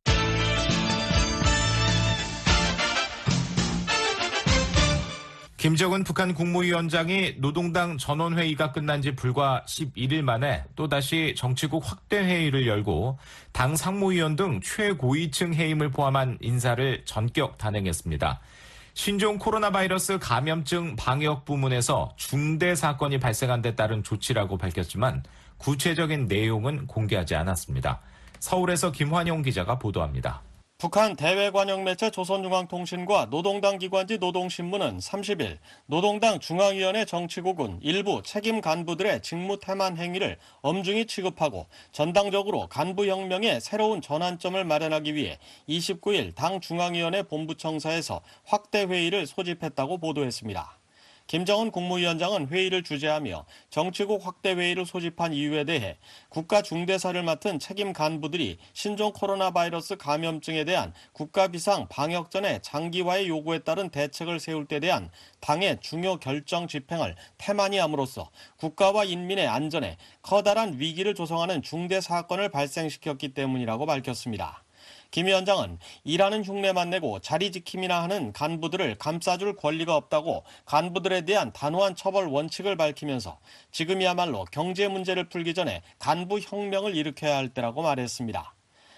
김정은 북한 국무위원장이 노동당 전원회의가 끝난 지 불과 십일일 만에 또다시 정치국 확대회의를 열고 당 상무위원 등 최고위층 해임을 포함한 인사를 전격 단행했습니다. 신종 코로나 바이러스 감염증 방역 부문에서 중대 사건이 발생한 데 따른 조치라고 밝혔지만 구체적인 내용은 공개하지 않았습니다. 서울에서 김환영 기자가 보도합니다. 북한 대외관영 매체 조선중앙통신과 노동당 기관지 노동신문은 삼십일 노동당 중앙위원회 정치국은 일부 책임 간부들의 직무 태만 행위를 엄중히 취급하고 전당적으로 간부혁명의 새로운 전환점을 마련하기 위해 이십구일 당 중앙위원회 본부청사에서 확대회의를 소집했다고 보도했습니다. 김정은 국무위원장은 회의를 주재하며 정치국 확대회의를 소집한 이유에 대해 국가 중대사를 맡은 책임 간부들이 신종 코로나 바이러스 감염증에 대한 국가 비상 방역전의 장기화의 요구에 따른 대책을 세울 때 대한 당의 중요 결정 집행을 태만히 함으로써 국가와 인민의 안전에 커다란 위기를 조성하는 중대 사건을 발생시켰기 때문이라고 밝혔습니다. 김 위원장은 일하는 흉내만 내고 자리 지킴이나 하는 간부들을 감싸줄 권리가 없다고 간부들에 대한 단호한 처벌 원칙을 밝히면서 지금이야말로 경제 문제를 풀기 전에 간부 혁명을 일으켜야 할 때라고 말했습니다.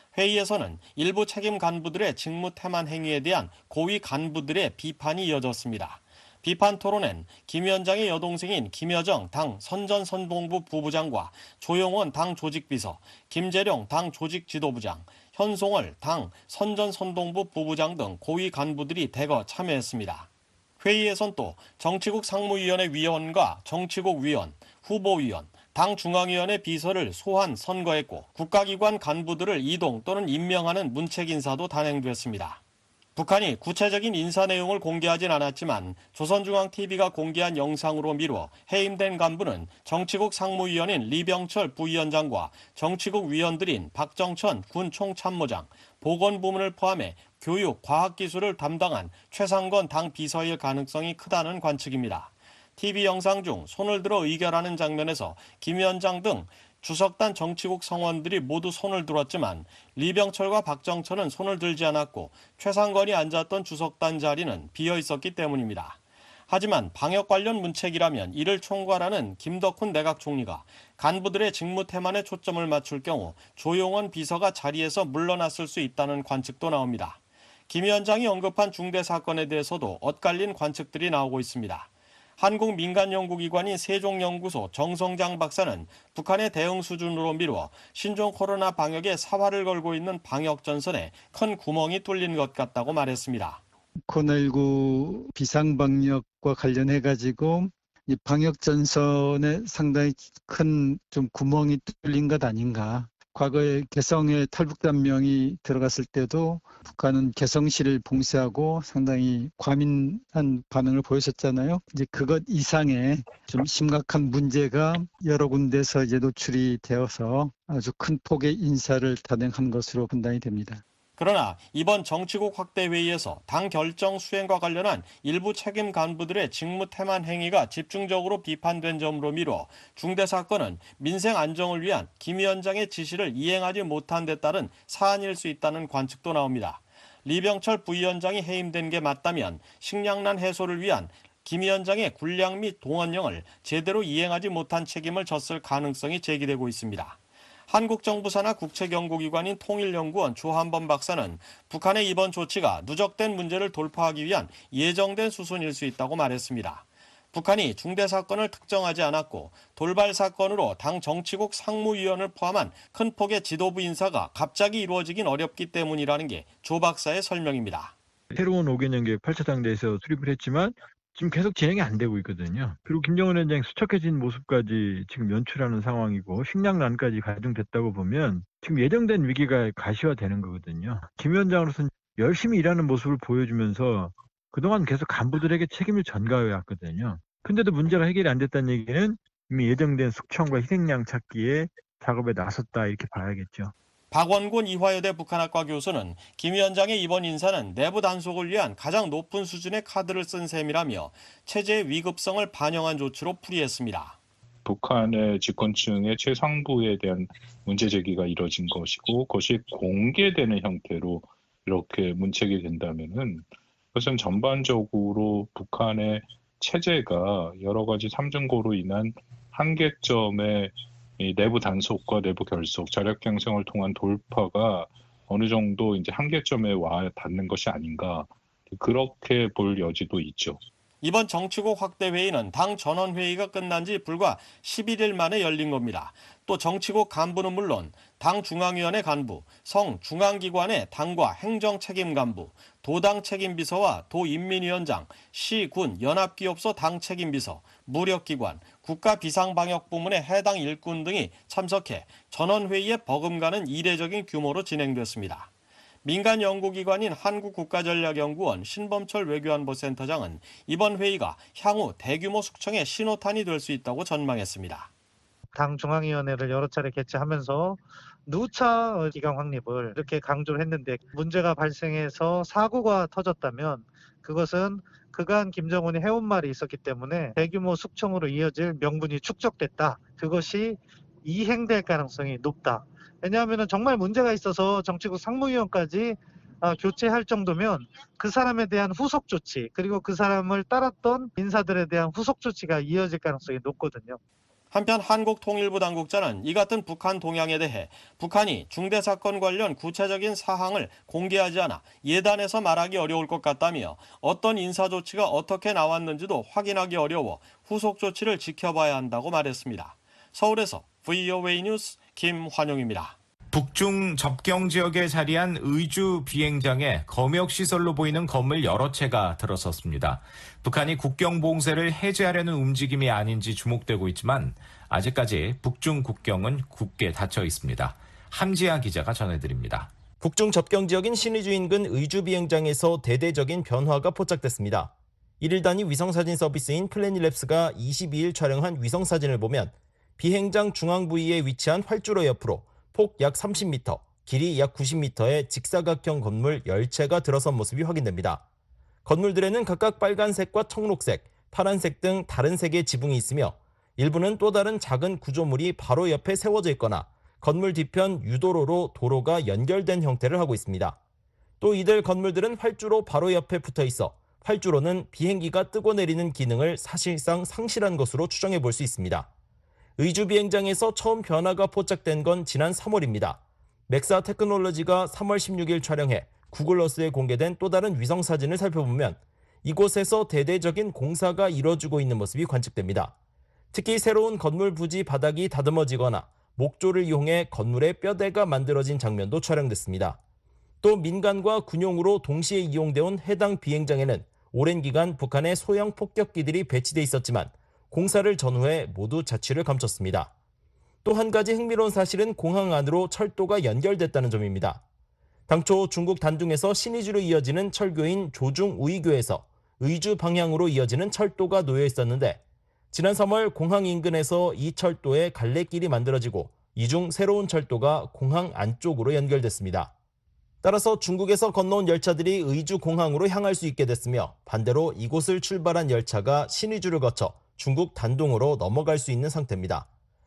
회의에서는 일부 책임 간부들의 직무 태만 행위에 대한 고위 간부들의 비판이 이어졌습니다. 비판 토론엔 김 위원장의 여동생인 김여정 당 선전선동부 부부장과 조용원 당 조직비서, 김재룡 당 조직지도부장, 현송월 당 선전선동부 부부장 등 고위 간부들이 대거 참여했습니다. 회의에선 또 정치국 상무위원회 위원과 정치국 위원, 후보위원, 당 중앙위원회 비서를 소환 선거했고 국가기관 간부들을 이동 또는 임명하는 문책 인사도 단행됐습니다. 북한이 구체적인 인사 내용을 공개하진 않았지만 조선중앙티비가 공개한 영상으로 미루어 해임된 간부는 정치국 상무위원인 리병철 부위원장과 정치국 위원들인 박정천 군 총참모장, 보건부문을 포함해 교육, 과학기술을 담당한 최상건 당 비서일 가능성이 크다는 관측입니다. 티비 영상 중 손을 들어 의결하는 장면에서 김 위원장 등 주석단 정치국 성원들이 모두 손을 들었지만 리병철과 박정천은 손을 들지 않았고 최상건이 앉았던 주석단 자리는 비어 있었기 때문입니다. 하지만 방역 관련 문책이라면 이를 총괄하는 김덕훈 내각 총리가 간부들의 직무 태만에 초점을 맞출 경우 조용원 비서가 자리에서 물러났을 수 있다는 관측도 나옵니다. 김 위원장이 언급한 중대 사건에 대해서도 엇갈린 관측들이 나오고 있습니다. 한국 민간연구기관인 세종연구소 정성장 박사는 북한의 대응 수준으로 미루어 신종 코로나 방역에 사활을 걸고 있는 방역전선에 큰 구멍이 뚫린 것 같다고 말했습니다. 코로나십구 비상방역과 관련해가지고 이 방역전선에 상당히 큰 좀 구멍이 뚫린 것 아닌가. 과거에 개성에 탈북단명이 들어갔을 때도 북한은 개성시를 봉쇄하고 상당히 과민한 반응을 보였었잖아요. 이제 그것 이상의 좀 심각한 문제가 여러 군데서 이제 노출이 되어서 아주 큰 폭의 인사를 단행한 것으로 판단이 됩니다. 그러나 이번 정치국 확대 회의에서 당 결정 수행과 관련한 일부 책임 간부들의 직무 태만 행위가 집중적으로 비판된 점으로 미뤄 중대 사건은 민생 안정을 위한 김 위원장의 지시를 이행하지 못한 데 따른 사안일 수 있다는 관측도 나옵니다. 리병철 부위원장이 해임된 게 맞다면 식량난 해소를 위한 김 위원장의 군량 및 동원령을 제대로 이행하지 못한 책임을 졌을 가능성이 제기되고 있습니다. 한국 정부 산하 국책연구기관인 통일연구원 조한범 박사는 북한의 이번 조치가 누적된 문제를 돌파하기 위한 예정된 수순일 수 있다고 말했습니다. 북한이 중대 사건을 특정하지 않았고 돌발 사건으로 당 정치국 상무위원을 포함한 큰 폭의 지도부 인사가 갑자기 이루어지긴 어렵기 때문이라는 게 조 박사의 설명입니다. 새로운 오 개년 계획 팔 차 당대에서 수립을 했지만 지금 계속 진행이 안 되고 있거든요. 그리고 김정은 위원장이 수척해진 모습까지 지금 연출하는 상황이고 식량난까지 가중됐다고 보면 지금 예정된 위기가 가시화되는 거거든요. 김 위원장으로서는 열심히 일하는 모습을 보여주면서 그동안 계속 간부들에게 책임을 전가해 왔거든요. 근데도 문제가 해결이 안 됐다는 얘기는 이미 예정된 숙청과 희생양 찾기에 작업에 나섰다 이렇게 봐야겠죠. 박원곤 이화여대 북한학과 교수는 김 위원장의 이번 인사는 내부 단속을 위한 가장 높은 수준의 카드를 쓴 셈이라며 체제의 위급성을 반영한 조치로 풀이했습니다. 북한의 집권층의 최상부에 대한 문제 제기가 이뤄진 것이고 그것이 공개되는 형태로 이렇게 문책이 된다면은 그것은 전반적으로 북한의 체제가 여러 가지 삼중고로 인한 한계점에 이 내부 단속과 내부 결속, 자력 형성을 통한 돌파가 어느 정도 이제 한계점에 와 닿는 것이 아닌가 그렇게 볼 여지도 있죠. 이번 정치국 확대 회의는 당 전원회의가 끝난 지 불과 십일 일 만에 열린 겁니다. 또 정치국 간부는 물론 당 중앙위원회 간부, 성 중앙기관의 당과 행정 책임 간부, 도당 책임비서와 도인민위원장, 시, 군, 연합기업소 당 책임비서, 무력기관, 국가비상방역부문의 해당 일꾼 등이 참석해 전원회의에 버금가는 이례적인 규모로 진행됐습니다. 민간 연구기관인 한국국가전략연구원 신범철 외교안보센터장은 이번 회의가 향후 대규모 숙청의 신호탄이 될 수 있다고 전망했습니다. 당 중앙위원회를 여러 차례 개최하면서 누차 기강 확립을 이렇게 강조를 했는데 문제가 발생해서 사고가 터졌다면 그것은 그간 김정은이 해온 말이 있었기 때문에 대규모 숙청으로 이어질 명분이 축적됐다. 그것이 이행될 가능성이 높다. 왜냐하면 정말 문제가 있어서 정치국 상무위원까지 교체할 정도면 그 사람에 대한 후속 조치 그리고 그 사람을 따랐던 인사들에 대한 후속 조치가 이어질 가능성이 높거든요. 한편 한국통일부 당국자는 이 같은 북한 동향에 대해 북한이 중대 사건 관련 구체적인 사항을 공개하지 않아 예단해서 말하기 어려울 것 같다며 어떤 인사 조치가 어떻게 나왔는지도 확인하기 어려워 후속 조치를 지켜봐야 한다고 말했습니다. 서울에서 브이오에이 뉴스 김환용입니다. 북중 접경 지역에 자리한 의주 비행장에 검역시설로 보이는 건물 여러 채가 들어섰습니다. 북한이 국경 봉쇄를 해제하려는 움직임이 아닌지 주목되고 있지만 아직까지 북중 국경은 굳게 닫혀 있습니다. 함지아 기자가 전해드립니다. 북중 접경 지역인 신의주 인근 의주 비행장에서 대대적인 변화가 포착됐습니다. 일 일 단위 위성사진 서비스인 플래닛랩스가 이십이 일 촬영한 위성사진을 보면 비행장 중앙 부위에 위치한 활주로 옆으로 폭 약 삼십 미터, 길이 약 구십 미터의 직사각형 건물 열 채가 들어선 모습이 확인됩니다. 건물들에는 각각 빨간색과 청록색, 파란색 등 다른 색의 지붕이 있으며 일부는 또 다른 작은 구조물이 바로 옆에 세워져 있거나 건물 뒤편 유도로로 도로가 연결된 형태를 하고 있습니다. 또 이들 건물들은 활주로 바로 옆에 붙어 있어 활주로는 비행기가 뜨고 내리는 기능을 사실상 상실한 것으로 추정해 볼 수 있습니다. 의주 비행장에서 처음 변화가 포착된 건 지난 삼월입니다. 맥사 테크놀로지가 삼월 십육 일 촬영해 구글어스에 공개된 또 다른 위성사진을 살펴보면 이곳에서 대대적인 공사가 이뤄지고 있는 모습이 관측됩니다. 특히 새로운 건물 부지 바닥이 다듬어지거나 목조를 이용해 건물의 뼈대가 만들어진 장면도 촬영됐습니다. 또 민간과 군용으로 동시에 이용돼 온 해당 비행장에는 오랜 기간 북한의 소형 폭격기들이 배치돼 있었지만 공사를 전후해 모두 자취를 감췄습니다. 또 한 가지 흥미로운 사실은 공항 안으로 철도가 연결됐다는 점입니다. 당초 중국 단둥에서 신의주로 이어지는 철교인 조중우이교에서 의주 방향으로 이어지는 철도가 놓여 있었는데 지난 삼월 공항 인근에서 이 철도에 갈래길이 만들어지고 이 중 새로운 철도가 공항 안쪽으로 연결됐습니다. 따라서 중국에서 건너온 열차들이 의주 공항으로 향할 수 있게 됐으며 반대로 이곳을 출발한 열차가 신의주를 거쳐 중국 단둥으로 넘어갈 수 있는 상태입니다.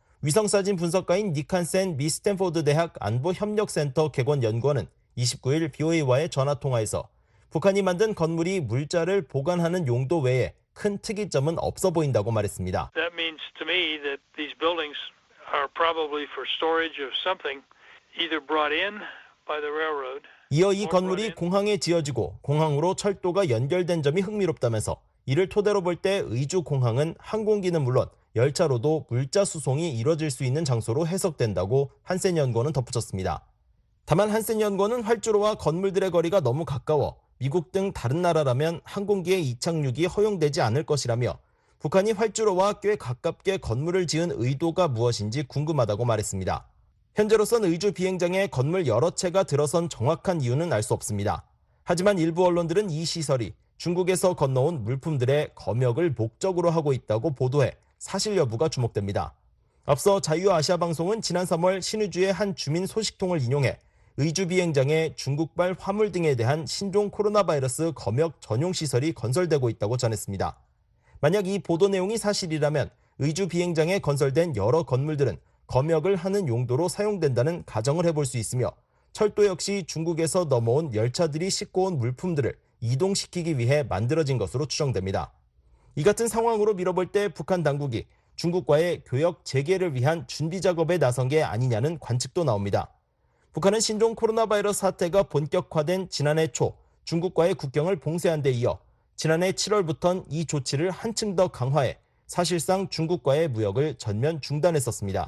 위성사진 분석가인 니칸센 미 스탠포드 대학 안보협력센터 객원 연구원은 이십구 일 비오에이와의 전화통화에서 북한이 만든 건물이 물자를 보관하는 용도 외에 큰 특이점은 없어 보인다고 말했습니다. That means to me that these buildings are probably for storage of something either brought in by the railroad. 이어 이 건물이 공항에 지어지고 공항으로 철도가 연결된 점이 흥미롭다면서 이를 토대로 볼 때 의주 공항은 항공기는 물론 열차로도 물자 수송이 이뤄질 수 있는 장소로 해석된다고 한센 연구원은 덧붙였습니다. 다만 한센 연구원은 활주로와 건물들의 거리가 너무 가까워 미국 등 다른 나라라면 항공기의 이착륙이 허용되지 않을 것이라며 북한이 활주로와 꽤 가깝게 건물을 지은 의도가 무엇인지 궁금하다고 말했습니다. 현재로선 의주 비행장에 건물 여러 채가 들어선 정확한 이유는 알 수 없습니다. 하지만 일부 언론들은 이 시설이 중국에서 건너온 물품들의 검역을 목적으로 하고 있다고 보도해 사실 여부가 주목됩니다. 앞서 자유아시아방송은 지난 삼월 신의주의 한 주민 소식통을 인용해 의주 비행장에 중국발 화물 등에 대한 신종 코로나 바이러스 검역 전용 시설이 건설되고 있다고 전했습니다. 만약 이 보도 내용이 사실이라면 의주 비행장에 건설된 여러 건물들은 검역을 하는 용도로 사용된다는 가정을 해볼 수 있으며 철도 역시 중국에서 넘어온 열차들이 싣고 온 물품들을 이동시키기 위해 만들어진 것으로 추정됩니다. 이 같은 상황으로 미뤄볼 때 북한 당국이 중국과의 교역 재개를 위한 준비 작업에 나선 게 아니냐는 관측도 나옵니다. 북한은 신종 코로나 바이러스 사태가 본격화된 지난해 초 중국과의 국경을 봉쇄한 데 이어 지난해 칠월부터는 이 조치를 한층 더 강화해 사실상 중국과의 무역을 전면 중단했었습니다.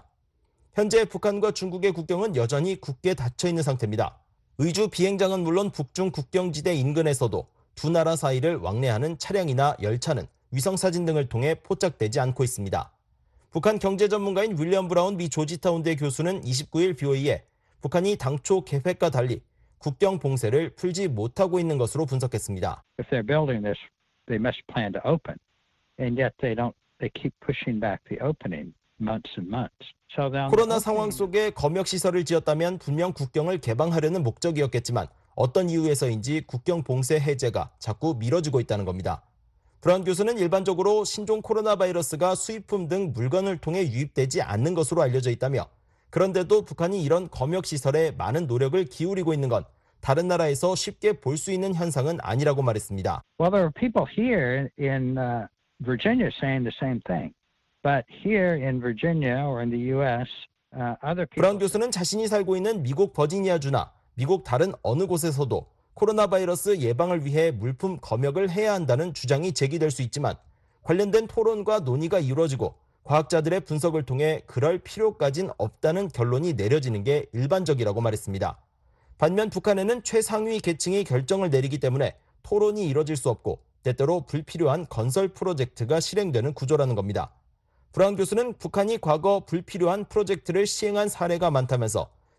현재 북한과 중국의 국경은 여전히 굳게 닫혀 있는 상태입니다. 의주 비행장은 물론 북중 국경지대 인근에서도 두 나라 사이를 왕래하는 차량이나 열차는 위성사진 등을 통해 포착되지 않고 있습니다. 북한 경제 전문가인 윌리엄 브라운 미 조지타운대 교수는 이십구 일 비오이에 북한이 당초 계획과 달리 국경 봉쇄를 풀지 못하고 있는 것으로 분석했습니다. If they're building this, they must plan to open, and yet they don't. They keep pushing back the opening months and months. So then 코로나 상황 속에 검역 시설을 지었다면 분명 국경을 개방하려는 목적이었겠지만 어떤 이유에서인지 국경 봉쇄 해제가 자꾸 미뤄지고 있다는 겁니다. 브라운 교수는 일반적으로 신종 코로나 바이러스가 수입품 등 물건을 통해 유입되지 않는 것으로 알려져 있다며 그런데도 북한이 이런 검역 시설에 많은 노력을 기울이고 있는 건 다른 나라에서 쉽게 볼 수 있는 현상은 아니라고 말했습니다. Well, there are people here in uh, Virginia saying the same thing. But here in Virginia or in the U S, uh, other people... 브라운 교수는 자신이 살고 있는 미국 버지니아주나 미국 다른 어느 곳에서도 코로나 바이러스 예방을 위해 물품 검역을 해야 한다는 주장이 제기될 수 있지만 관련된 토론과 논의가 이루어지고 과학자들의 분석을 통해 그럴 필요까진 없다는 결론이 내려지는 게 일반적이라고 말했습니다. 반면 북한에는 최상위 계층이 결정을 내리기 때문에 토론이 이뤄질 수 없고 때때로 불필요한 건설 프로젝트가 실행되는 구조라는 겁니다. 브라운 교수는 북한이 과거 불필요한 프로젝트를 시행한 사례가 많다면서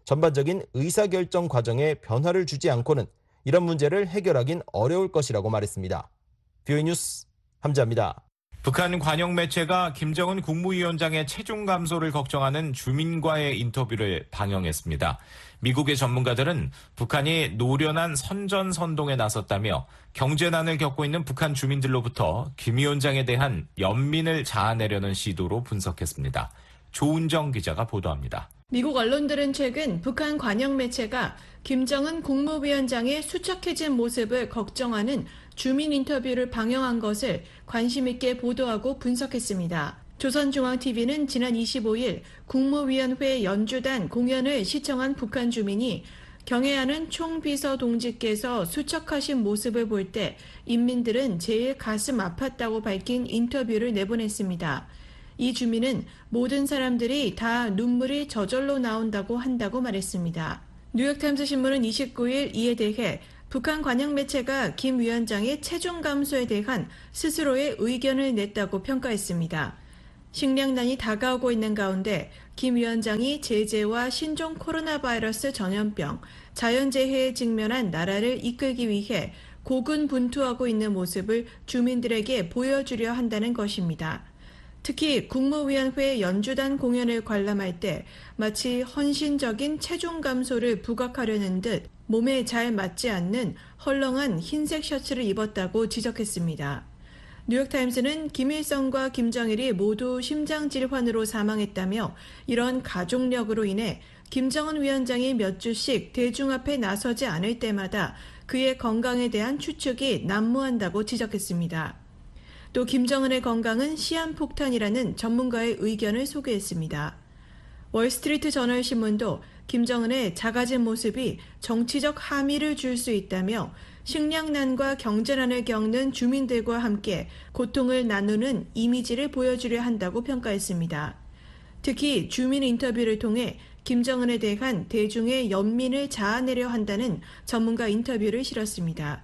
전반적인 의사결정 과정에 변화를 주지 않고는 이런 문제를 해결하긴 어려울 것이라고 말했습니다. 비오이 뉴스 함지아입니다. 북한 관영 매체가 김정은 국무위원장의 체중 감소를 걱정하는 주민과의 인터뷰를 방영했습니다. 미국의 전문가들은 북한이 노련한 선전선동에 나섰다며 경제난을 겪고 있는 북한 주민들로부터 김 위원장에 대한 연민을 자아내려는 시도로 분석했습니다. 조은정 기자가 보도합니다. 미국 언론들은 최근 북한 관영 매체가 김정은 국무위원장의 수척해진 모습을 걱정하는 주민 인터뷰를 방영한 것을 관심 있게 보도하고 분석했습니다. 조선중앙티비는 지난 이십오일 국무위원회 연주단 공연을 시청한 북한 주민이 경애하는 총비서 동지께서 수척하신 모습을 볼 때 인민들은 제일 가슴 아팠다고 밝힌 인터뷰를 내보냈습니다. 이 주민은 모든 사람들이 다 눈물이 저절로 나온다고 한다고 말했습니다. 뉴욕타임스 신문은 이십구일 이에 대해 북한 관영 매체가 김 위원장의 체중 감소에 대한 스스로의 의견을 냈다고 평가했습니다. 식량난이 다가오고 있는 가운데 김 위원장이 제재와 신종 코로나 바이러스 전염병, 자연재해에 직면한 나라를 이끌기 위해 고군분투하고 있는 모습을 주민들에게 보여주려 한다는 것입니다. 특히 국무위원회 연주단 공연을 관람할 때 마치 헌신적인 체중 감소를 부각하려는 듯 몸에 잘 맞지 않는 헐렁한 흰색 셔츠를 입었다고 지적했습니다. 뉴욕타임스는 김일성과 김정일이 모두 심장질환으로 사망했다며 이런 가족력으로 인해 김정은 위원장이 몇 주씩 대중 앞에 나서지 않을 때마다 그의 건강에 대한 추측이 난무한다고 지적했습니다. 또 김정은의 건강은 시한폭탄이라는 전문가의 의견을 소개했습니다. 월스트리트 저널 신문도 김정은의 작아진 모습이 정치적 함의를 줄 수 있다며 식량난과 경제난을 겪는 주민들과 함께 고통을 나누는 이미지를 보여주려 한다고 평가했습니다. 특히 주민 인터뷰를 통해 김정은에 대한 대중의 연민을 자아내려 한다는 전문가 인터뷰를 실었습니다.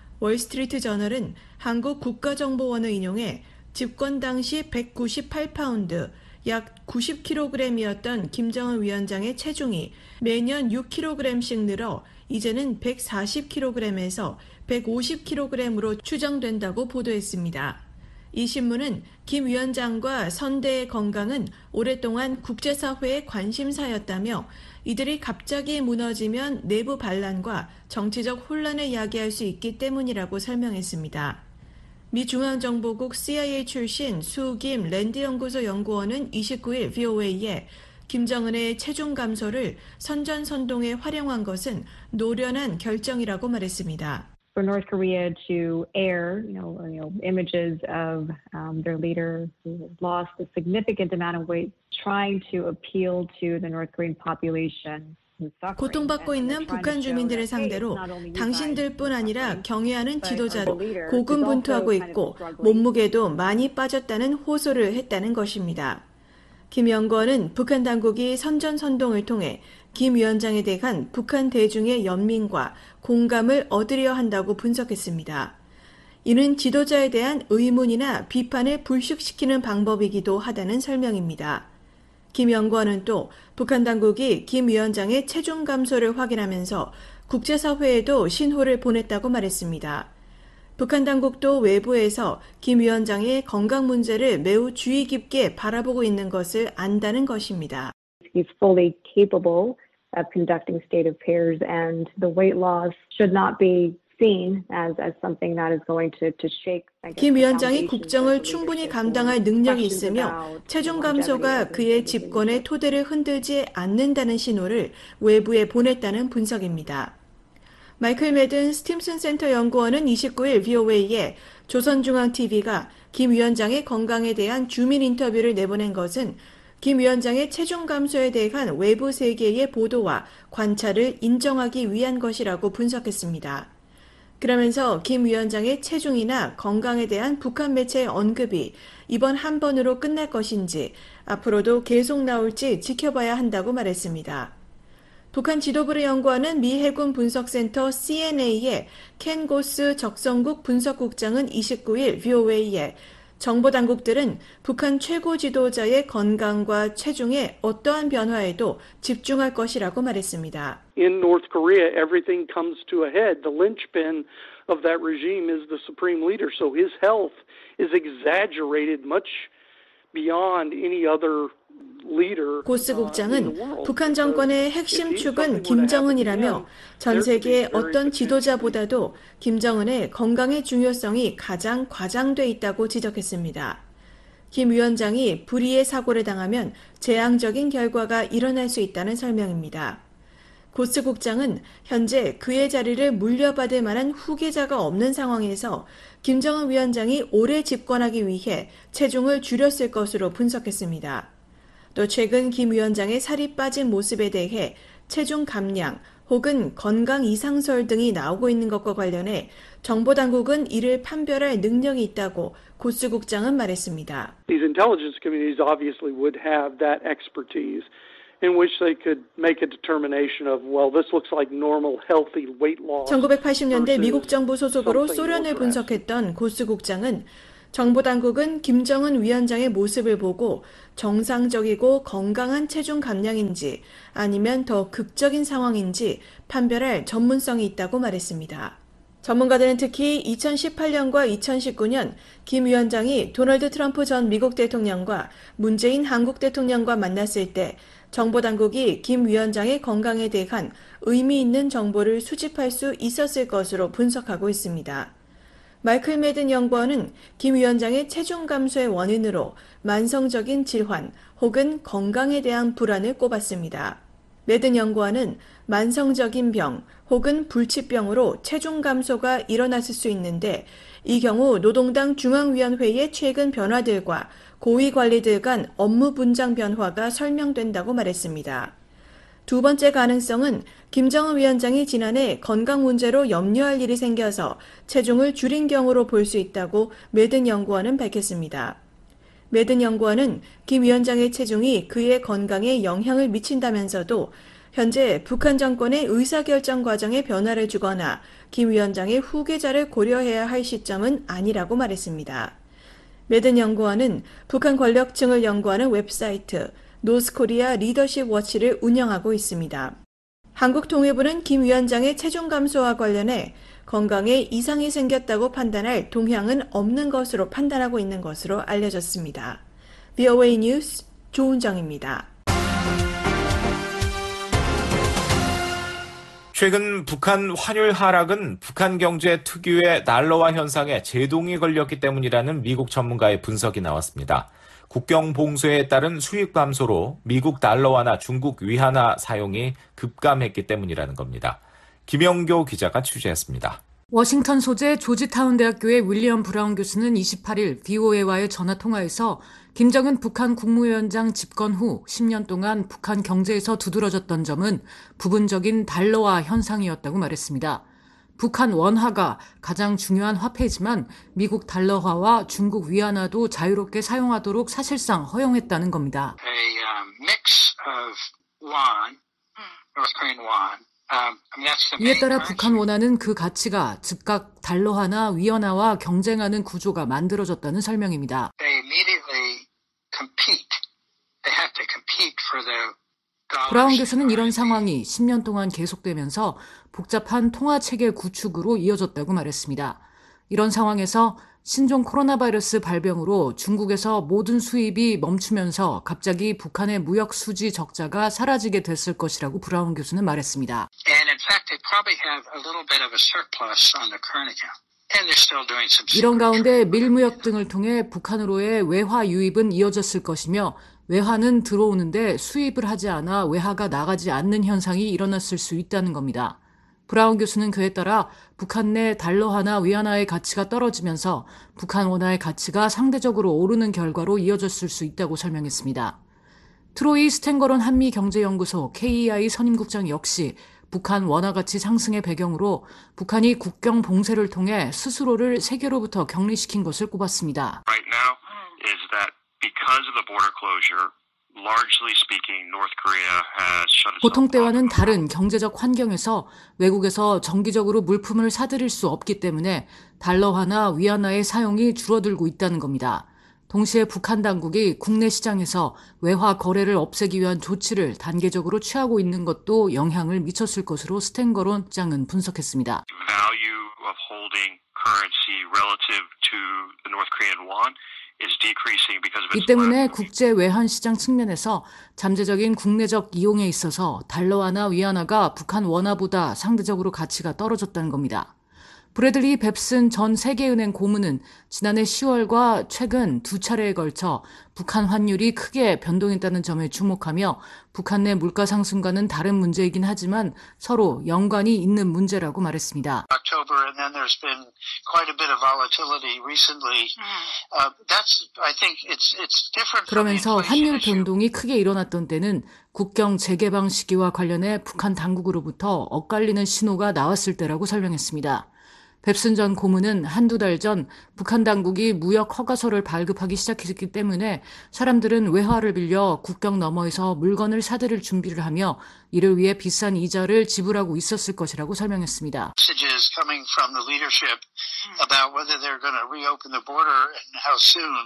월스트리트 저널은 한국 국가정보원을 인용해 집권 당시 백구십팔 파운드, 약 구십 킬로그램이었던 김정은 위원장의 체중이 매년 육 킬로그램씩 늘어 이제는 백사십 킬로그램에서 백오십 킬로그램으로 추정된다고 보도했습니다. 이 신문은 김 위원장과 선대의 건강은 오랫동안 국제사회의 관심사였다며 이들이 갑자기 무너지면 내부 반란과 정치적 혼란을 야기할 수 있기 때문이라고 설명했습니다. 미 중앙정보국 씨아이에이 출신 수김 랜드연구소 연구원은 이십구일 브이오에이에 김정은의 체중 감소를 선전선동에 활용한 것은 노련한 결정이라고 말했습니다. For North Korea to air, you know, you know, images of um, their leader who has lost a significant amount of weight, trying to appeal to the North Korean population. 고통받고 있는 북한 주민들을 상대로 당신들뿐 아니라 경애하는 지도자도 고군분투하고 있고 몸무게도 많이 빠졌다는 호소를 했다는 것입니다. 김 연구원은 북한 당국이 선전선동을 통해 김 위원장에 대한 북한 대중의 연민과 공감을 얻으려 한다고 분석했습니다. 이는 지도자에 대한 의문이나 비판을 불식시키는 방법이기도 하다는 설명입니다. 김 연구원은 또 북한 당국이 김 위원장의 체중 감소를 확인하면서 국제사회에도 신호를 보냈다고 말했습니다. 북한 당국도 외부에서 김 위원장의 건강 문제를 매우 주의 깊게 바라보고 있는 것을 안다는 것입니다. He's fully capable of conducting state affairs and the weight loss should not be seen as as something that is going to to shake. 김 위원장이 국정을 충분히 감당할 능력이 있으며 체중 감소가 그의 집권의 토대를 흔들지 않는다는 신호를 외부에 보냈다는 분석입니다. 마이클 매든 스팀슨 센터 연구원은 이십구일 브이오에이에 조선중앙티비가 김 위원장의 건강에 대한 주민 인터뷰를 내보낸 것은 김 위원장의 체중 감소에 대한 외부 세계의 보도와 관찰을 인정하기 위한 것이라고 분석했습니다. 그러면서 김 위원장의 체중이나 건강에 대한 북한 매체의 언급이 이번 한 번으로 끝날 것인지 앞으로도 계속 나올지 지켜봐야 한다고 말했습니다. 북한 지도부를 연구하는 미 해군 분석센터 씨엔에이의 켄 고스 적성국 분석국장은 이십구일 브이오에이에 정보 당국들은 북한 최고 지도자의 건강과 체중에 어떠한 변화에도 집중할 것이라고 말했습니다. In North Korea, everything comes to a head. The linchpin of that regime is the supreme leader. So his health is exaggerated much beyond any other leader. 고스 국장은 북한 정권의 핵심 축은 김정은이라며 전 세계의 어떤 지도자보다도 김정은의 건강의 중요성이 가장 과장돼 있다고 지적했습니다. 김 위원장이 불의의 사고를 당하면 재앙적인 결과가 일어날 수 있다는 설명입니다. 고스 국장은 현재 그의 자리를 물려받을 만한 후계자가 없는 상황에서 김정은 위원장이 오래 집권하기 위해 체중을 줄였을 것으로 분석했습니다. 또 최근 김 위원장의 살이 빠진 모습에 대해 체중 감량 혹은 건강 이상설 등이 나오고 있는 것과 관련해 정보당국은 이를 판별할 능력이 있다고 고스 국장은 말했습니다. These intelligence communities obviously would have that expertise in which they could make a determination of, well, this looks like normal, healthy weight loss. 천구백팔십 년대 미국 정부 소속으로 소련을 분석했던 고스 국장은 정보당국은 김정은 위원장의 모습을 보고 정상적이고 건강한 체중 감량인지 아니면 더 극적인 상황인지 판별할 전문성이 있다고 말했습니다. 전문가들은 특히 이천십팔 년과 이천십구 년 김 위원장이 도널드 트럼프 전 미국 대통령과 문재인 한국 대통령과 만났을 때 정보당국이 김 위원장의 건강에 대한 의미 있는 정보를 수집할 수 있었을 것으로 분석하고 있습니다. 마이클 매든 연구원은 김 위원장의 체중 감소의 원인으로 만성적인 질환 혹은 건강에 대한 불안을 꼽았습니다. 매든 연구원은 만성적인 병 혹은 불치병으로 체중 감소가 일어났을 수 있는데 이 경우 노동당 중앙위원회의 최근 변화들과 고위 관리들 간 업무 분장 변화가 설명된다고 말했습니다. 두 번째 가능성은 김정은 위원장이 지난해 건강 문제로 염려할 일이 생겨서 체중을 줄인 경우로 볼 수 있다고 매든 연구원은 밝혔습니다. 매든 연구원은 김 위원장의 체중이 그의 건강에 영향을 미친다면서도 현재 북한 정권의 의사결정 과정에 변화를 주거나 김 위원장의 후계자를 고려해야 할 시점은 아니라고 말했습니다. 매든 연구원은 북한 권력층을 연구하는 웹사이트 노스코리아 리더십 워치를 운영하고 있습니다. 한국통일부는 김 위원장의 체중 감소와 관련해 건강에 이상이 생겼다고 판단할 동향은 없는 것으로 판단하고 있는 것으로 알려졌습니다. 브이오에이 뉴스 조은정입니다. 최근 북한 환율 하락은 북한 경제 특유의 달러화 현상에 제동이 걸렸기 때문이라는 미국 전문가의 분석이 나왔습니다. 국경 봉쇄에 따른 수입 감소로 미국 달러화나 중국 위안화 사용이 급감했기 때문이라는 겁니다. 김영교 기자가 취재했습니다. 워싱턴 소재 조지타운 대학교의 윌리엄 브라운 교수는 이십팔 일 브이오에이와의 전화 통화에서 김정은 북한 국무위원장 집권 후 십 년 동안 북한 경제에서 두드러졌던 점은 부분적인 달러화 현상이었다고 말했습니다. 북한 원화가 가장 중요한 화폐지만 미국 달러화와 중국 위안화도 자유롭게 사용하도록 사실상 허용했다는 겁니다. A um, mix of won, North Korean won. 이에 따라 북한 원화는 그 가치가 즉각 달러화나 위안화와 경쟁하는 구조가 만들어졌다는 설명입니다. 브라운 교수는 이런 상황이 십 년 동안 계속되면서 복잡한 통화체계 구축으로 이어졌다고 말했습니다. 이런 상황에서 신종 코로나 바이러스 발병으로 중국에서 모든 수입이 멈추면서 갑자기 북한의 무역 수지 적자가 사라지게 됐을 것이라고 브라운 교수는 말했습니다. 이런 가운데 밀무역 등을 통해 북한으로의 외화 유입은 이어졌을 것이며 외화는 들어오는데 수입을 하지 않아 외화가 나가지 않는 현상이 일어났을 수 있다는 겁니다. 브라운 교수는 그에 따라 북한 내 달러화나 위안화의 가치가 떨어지면서 북한 원화의 가치가 상대적으로 오르는 결과로 이어졌을 수 있다고 설명했습니다. 트로이 스탠거론 한미경제연구소 케이이아이 선임국장 역시 북한 원화 가치 상승의 배경으로 북한이 국경 봉쇄를 통해 스스로를 세계로부터 격리시킨 것을 꼽았습니다. Right now is that because of the border closure, largely speaking, North Korea has shut itself 보통 때와는 다른 경제적 환경에서 외국에서 정기적으로 물품을 사들일 수 없기 때문에 달러화나 위안화의 사용이 줄어들고 있다는 겁니다. 동시에 북한 당국이 국내 시장에서 외화 거래를 없애기 위한 조치를 단계적으로 취하고 있는 것도 영향을 미쳤을 것으로 스탠거론 장은 분석했습니다. Value of holding currency relative to the North Korean won is decreasing because of its 이 때문에 국제 외환 시장 측면에서 잠재적인 국내적 이용에 있어서 달러화나 위안화가 북한 원화보다 상대적으로 가치가 떨어졌다는 겁니다. 브래들리 뱁슨 전 세계은행 고문은 지난해 시월과 최근 두 차례에 걸쳐 북한 환율이 크게 변동했다는 점에 주목하며 북한 내 물가 상승과는 다른 문제이긴 하지만 서로 연관이 있는 문제라고 말했습니다. October and then there's been quite a bit of volatility recently. Uh, that's I think it's it's different. 그러면서 환율 변동이 크게 일어났던 때는 국경 재개방 시기와 관련해 북한 당국으로부터 엇갈리는 신호가 나왔을 때라고 설명했습니다. 뱁슨 전 고문은 한두 달 전 북한 당국이 무역 허가서를 발급하기 시작했기 때문에 사람들은 외화를 빌려 국경 너머에서 물건을 사들일 준비를 하며 이를 위해 비싼 이자를 지불하고 있었을 것이라고 설명했습니다. Messages coming from the leadership about whether they're going to reopen the border and how soon.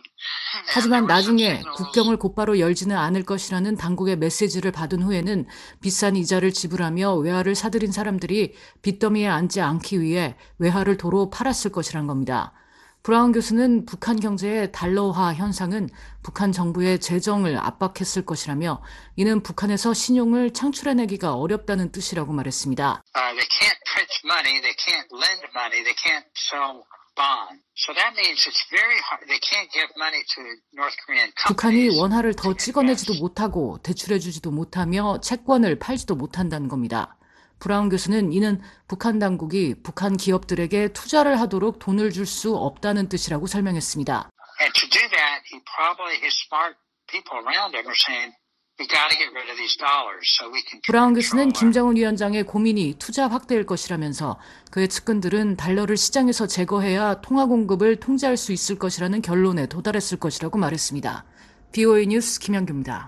하지만 나중에 국경을 곧바로 열지는 않을 것이라는 당국의 메시지를 받은 후에는 비싼 이자를 지불하며 외화를 사들인 사람들이 빚더미에 앉지 않기 위해 외화를 도로 팔았을 것이란 겁니다. 브라운 교수는 북한 경제의 달러화 현상은 북한 정부의 재정을 압박했을 것이라며 이는 북한에서 신용을 창출해내기가 어렵다는 뜻이라고 말했습니다. Uh, they can't print money, they can't lend money, they can't sell bonds. So that means it's very hard. They can't give money to North Korean companies. 북한이 원화를 더 찍어내지도 못하고 대출해주지도 못하며 채권을 팔지도 못한다는 겁니다. 브라운 교수는 이는 북한 당국이 북한 기업들에게 투자를 하도록 돈을 줄 수 없다는 뜻이라고 설명했습니다. And to do that, he probably his smart people around him are saying, we got to get rid of these dollars so we can. 브라운 교수는 김정은 위원장의 고민이 투자 확대일 것이라면서 그의 측근들은 달러를 시장에서 제거해야 통화 공급을 통제할 수 있을 것이라는 결론에 도달했을 것이라고 말했습니다. 비오에이 뉴스 김현규입니다.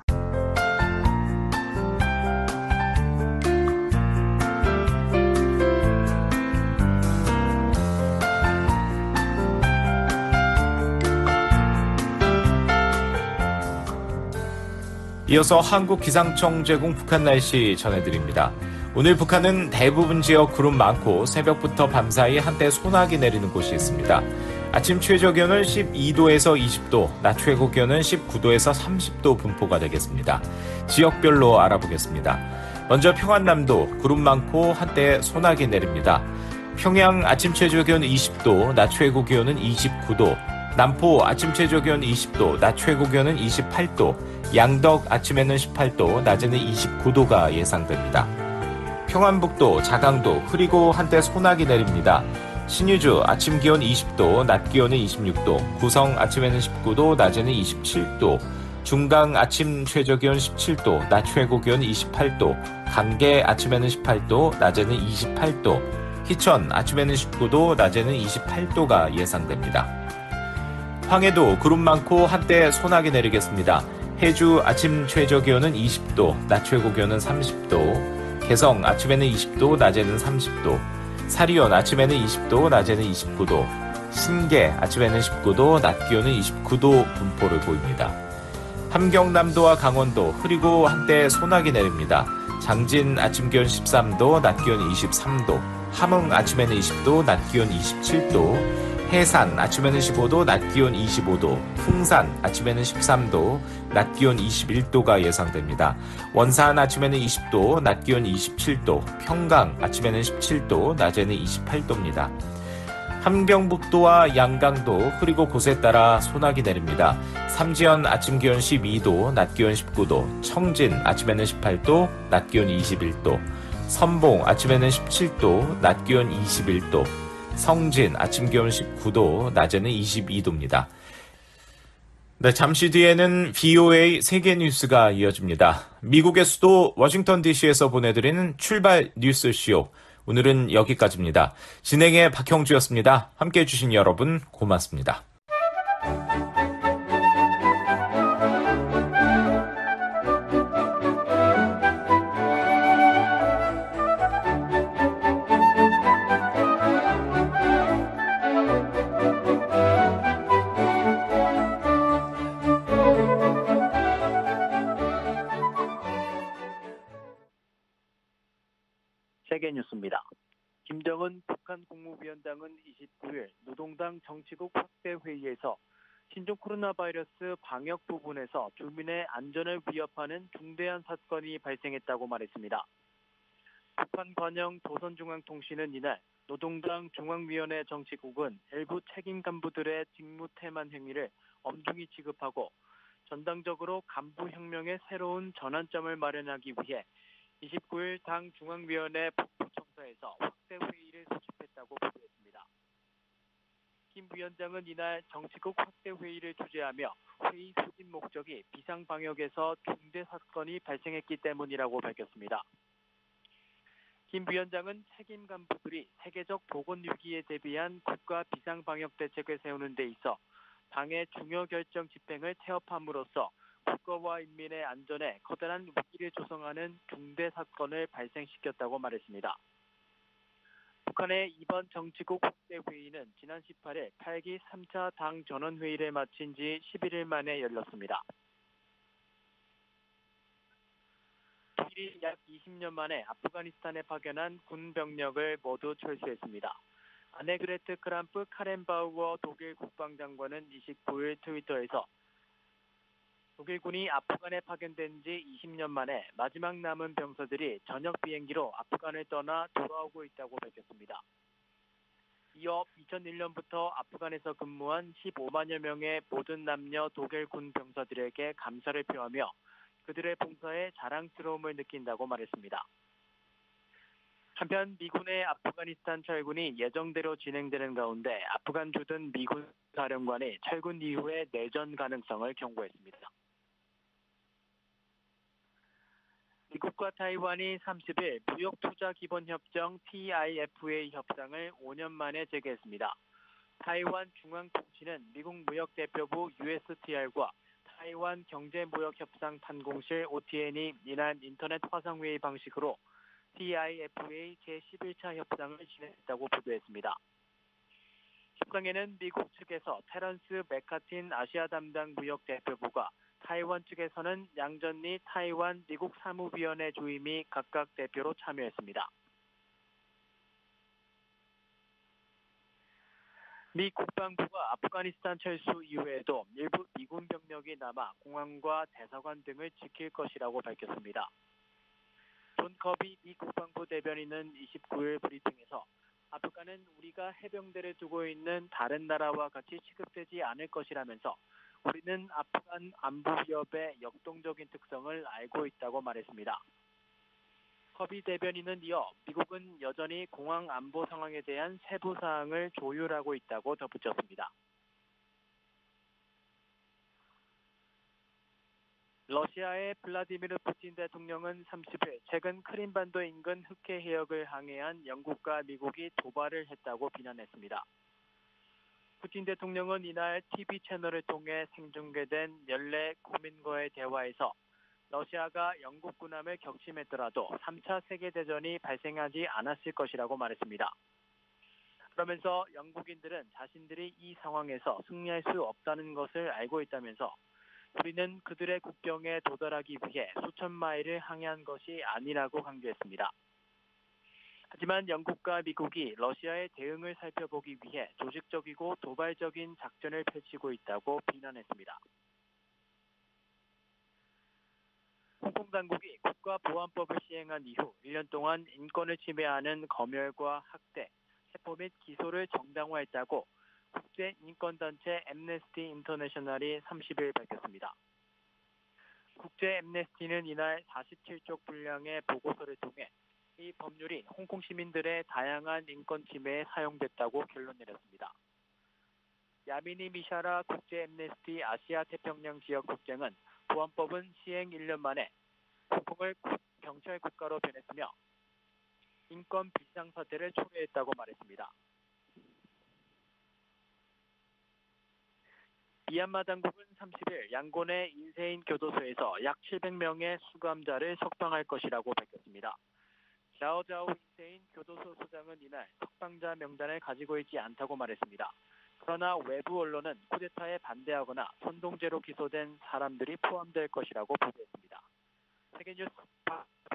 이어서 한국기상청 제공 북한 날씨 전해드립니다. 오늘 북한은 대부분 지역 구름 많고 새벽부터 밤사이 한때 소나기 내리는 곳이 있습니다. 아침 최저기온은 십이 도에서 이십 도, 낮 최고기온은 십구 도에서 삼십 도 분포가 되겠습니다. 지역별로 알아보겠습니다. 먼저 평안남도 구름 많고 한때 소나기 내립니다. 평양 아침 최저기온 이십 도, 낮 최고기온은 이십구 도, 남포 아침 최저기온 이십 도, 낮 최고기온은 이십팔 도, 양덕 아침에는 십팔 도, 낮에는 이십구 도가 예상됩니다. 평안북도, 자강도 흐리고 한때 소나기 내립니다. 신의주 아침 기온 이십 도, 낮 기온은 이십육 도, 구성 아침에는 십구 도, 낮에는 이십칠 도, 중강 아침 최저기온 십칠 도, 낮 최고기온 이십팔 도, 간계 아침에는 십팔 도, 낮에는 이십팔 도, 희천 아침에는 십구 도, 낮에는 이십팔 도가 예상됩니다. 황해도 구름 많고 한때 소나기 내리겠습니다. 해주 아침 최저기온은 이십 도, 낮 최고기온은 삼십 도, 개성 아침에는 이십 도, 낮에는 삼십 도, 사리온 아침에는 이십 도, 낮에는 이십구 도, 신계 아침에는 십구 도, 낮 기온은 이십구 도 분포를 보입니다. 함경남도와 강원도 흐리고 한때 소나기 내립니다. 장진 아침 기온 십삼 도, 낮 기온 이십삼 도, 함흥 아침에는 이십 도, 낮 기온 이십칠 도, 해산 아침에는 십오 도, 낮 기온 이십오 도, 풍산 아침에는 십삼 도, 낮 기온 이십일 도가 예상됩니다. 원산 아침에는 이십 도, 낮 기온 이십칠 도, 평강 아침에는 십칠 도, 낮에는 이십팔 도입니다. 함경북도와 양강도 흐리고 곳에 따라 소나기 내립니다. 삼지연 아침 기온 십이 도, 낮 기온 십구 도, 청진 아침에는 십팔 도, 낮 기온 이십일 도, 선봉 아침에는 십칠 도, 낮 기온 이십일 도, 성진 아침 기온 십구 도, 낮에는 이십이 도입니다. 네, 잠시 뒤에는 비오에이 세계 뉴스가 이어집니다. 미국의 수도 워싱턴 디씨에서 보내드리는 출발 뉴스쇼. 오늘은 여기까지입니다. 진행의 박형주였습니다. 함께해 주신 여러분 고맙습니다. 세계뉴스입니다. 김정은 북한 국무위원장은 이십구일 노동당 정치국 확대 회의에서 신종 코로나 바이러스 방역 부분에서 주민의 안전을 위협하는 중대한 사건이 발생했다고 말했습니다. 북한 관영 조선중앙통신은 이날 노동당 중앙위원회 정치국은 일부 책임 간부들의 직무 태만 행위를 엄중히 취급하고 전당적으로 간부혁명의 새로운 전환점을 마련하기 위해 이십구일 당 중앙위원회 북부청사에서 확대 회의를 소집했다고 보도했습니다. 김 위원장은 이날 정치국 확대 회의를 주재하며 회의 소집 목적이 비상방역에서 중대 사건이 발생했기 때문이라고 밝혔습니다. 김 위원장은 책임 간부들이 세계적 보건위기에 대비한 국가 비상방역 대책을 세우는 데 있어 당의 중요 결정 집행을 태업함으로써 국가와 인민의 안전에 커다란 위기를 조성하는 중대 사건을 발생시켰다고 말했습니다. 북한의 이번 정치국 확대 회의는 지난 십팔일 팔 기 삼 차 당 전원회의를 마친 지 십일일 만에 열렸습니다. 독일이 약 이십 년 만에 아프가니스탄에 파견한 군 병력을 모두 철수했습니다. 아네그레트 크람프 카렌바우어 독일 국방장관은 이십구일 트위터에서 독일군이 아프간에 파견된 지 이십 년 만에 마지막 남은 병사들이 저녁 비행기로 아프간을 떠나 돌아오고 있다고 밝혔습니다. 이어 이천일 년부터 아프간에서 근무한 십오만여 명의 모든 남녀 독일 군 병사들에게 감사를 표하며 그들의 봉사에 자랑스러움을 느낀다고 말했습니다. 한편 미군의 아프가니스탄 철군이 예정대로 진행되는 가운데 아프간 주둔 미군 사령관이 철군 이후의 내전 가능성을 경고했습니다. 미국과 타이완이 삼십일 무역투자기본협정 티아이에프에이 협상을 오 년 만에 재개했습니다. 타이완 중앙통신은 미국 무역대표부 유에스티알과 타이완 경제무역협상 판공실 오티엔이 이날 인터넷 화상회의 방식으로 티아이에프에이 제십일 차 협상을 진행했다고 보도했습니다. 협상에는 미국 측에서 테런스 맥카틴 아시아 담당 무역대표부가 타이완 측에서는 양전리 타이완 미국 사무위원회 주임이 각각 대표로 참여했습니다. 미 국방부가 아프가니스탄 철수 이후에도 일부 미군 병력이 남아 공항과 대사관 등을 지킬 것이라고 밝혔습니다. 존 커비 미 국방부 대변인은 이십구일 브리핑에서 아프간은 우리가 해병대를 두고 있는 다른 나라와 같이 취급되지 않을 것이라면서 우리는 아프간 안보 위협의 역동적인 특성을 알고 있다고 말했습니다. 커비 대변인은 이어 미국은 여전히 공항 안보 상황에 대한 세부 사항을 조율하고 있다고 덧붙였습니다. 러시아의 블라디미르 푸틴 대통령은 삼십일 최근 크림반도 인근 흑해 해역을 항해한 영국과 미국이 도발을 했다고 비난했습니다. 푸틴 대통령은 이날 티비 채널을 통해 생중계된 연례 국민과의 대화에서 러시아가 영국 군함을 격침했더라도 삼 차 세계대전이 발생하지 않았을 것이라고 말했습니다. 그러면서 영국인들은 자신들이 이 상황에서 승리할 수 없다는 것을 알고 있다면서 우리는 그들의 국경에 도달하기 위해 수천 마일을 항해한 것이 아니라고 강조했습니다. 하지만 영국과 미국이 러시아의 대응을 살펴보기 위해 조직적이고 도발적인 작전을 펼치고 있다고 비난했습니다. 홍콩 당국이 국가보안법을 시행한 이후 일 년 동안 인권을 침해하는 검열과 학대, 체포 및 기소를 정당화했다고 국제인권단체 앰네스티 인터내셔널이 삼십일 밝혔습니다. 국제 앰네스티는 이날 사십칠 쪽 분량의 보고서를 통해 이 법률이 홍콩 시민들의 다양한 인권 침해에 사용됐다고 결론 내렸습니다. 야미니 미샤라 국제 앰네스티 아시아 태평양 지역 국장은 보안법은 시행 일 년 만에 홍콩을 경찰 국가로 변했으며 인권 비상사태를 초래했다고 말했습니다. 미얀마 당국은 삼십일 양곤의 인세인 교도소에서 약 칠백 명의 수감자를 석방할 것이라고 밝혔습니다. 자오자오 인세인 교도소 소장은 이날 석방자 명단을 가지고 있지 않다고 말했습니다. 그러나 외부 언론은 쿠데타에 반대하거나 선동죄로 기소된 사람들이 포함될 것이라고 보도했습니다. 세계뉴스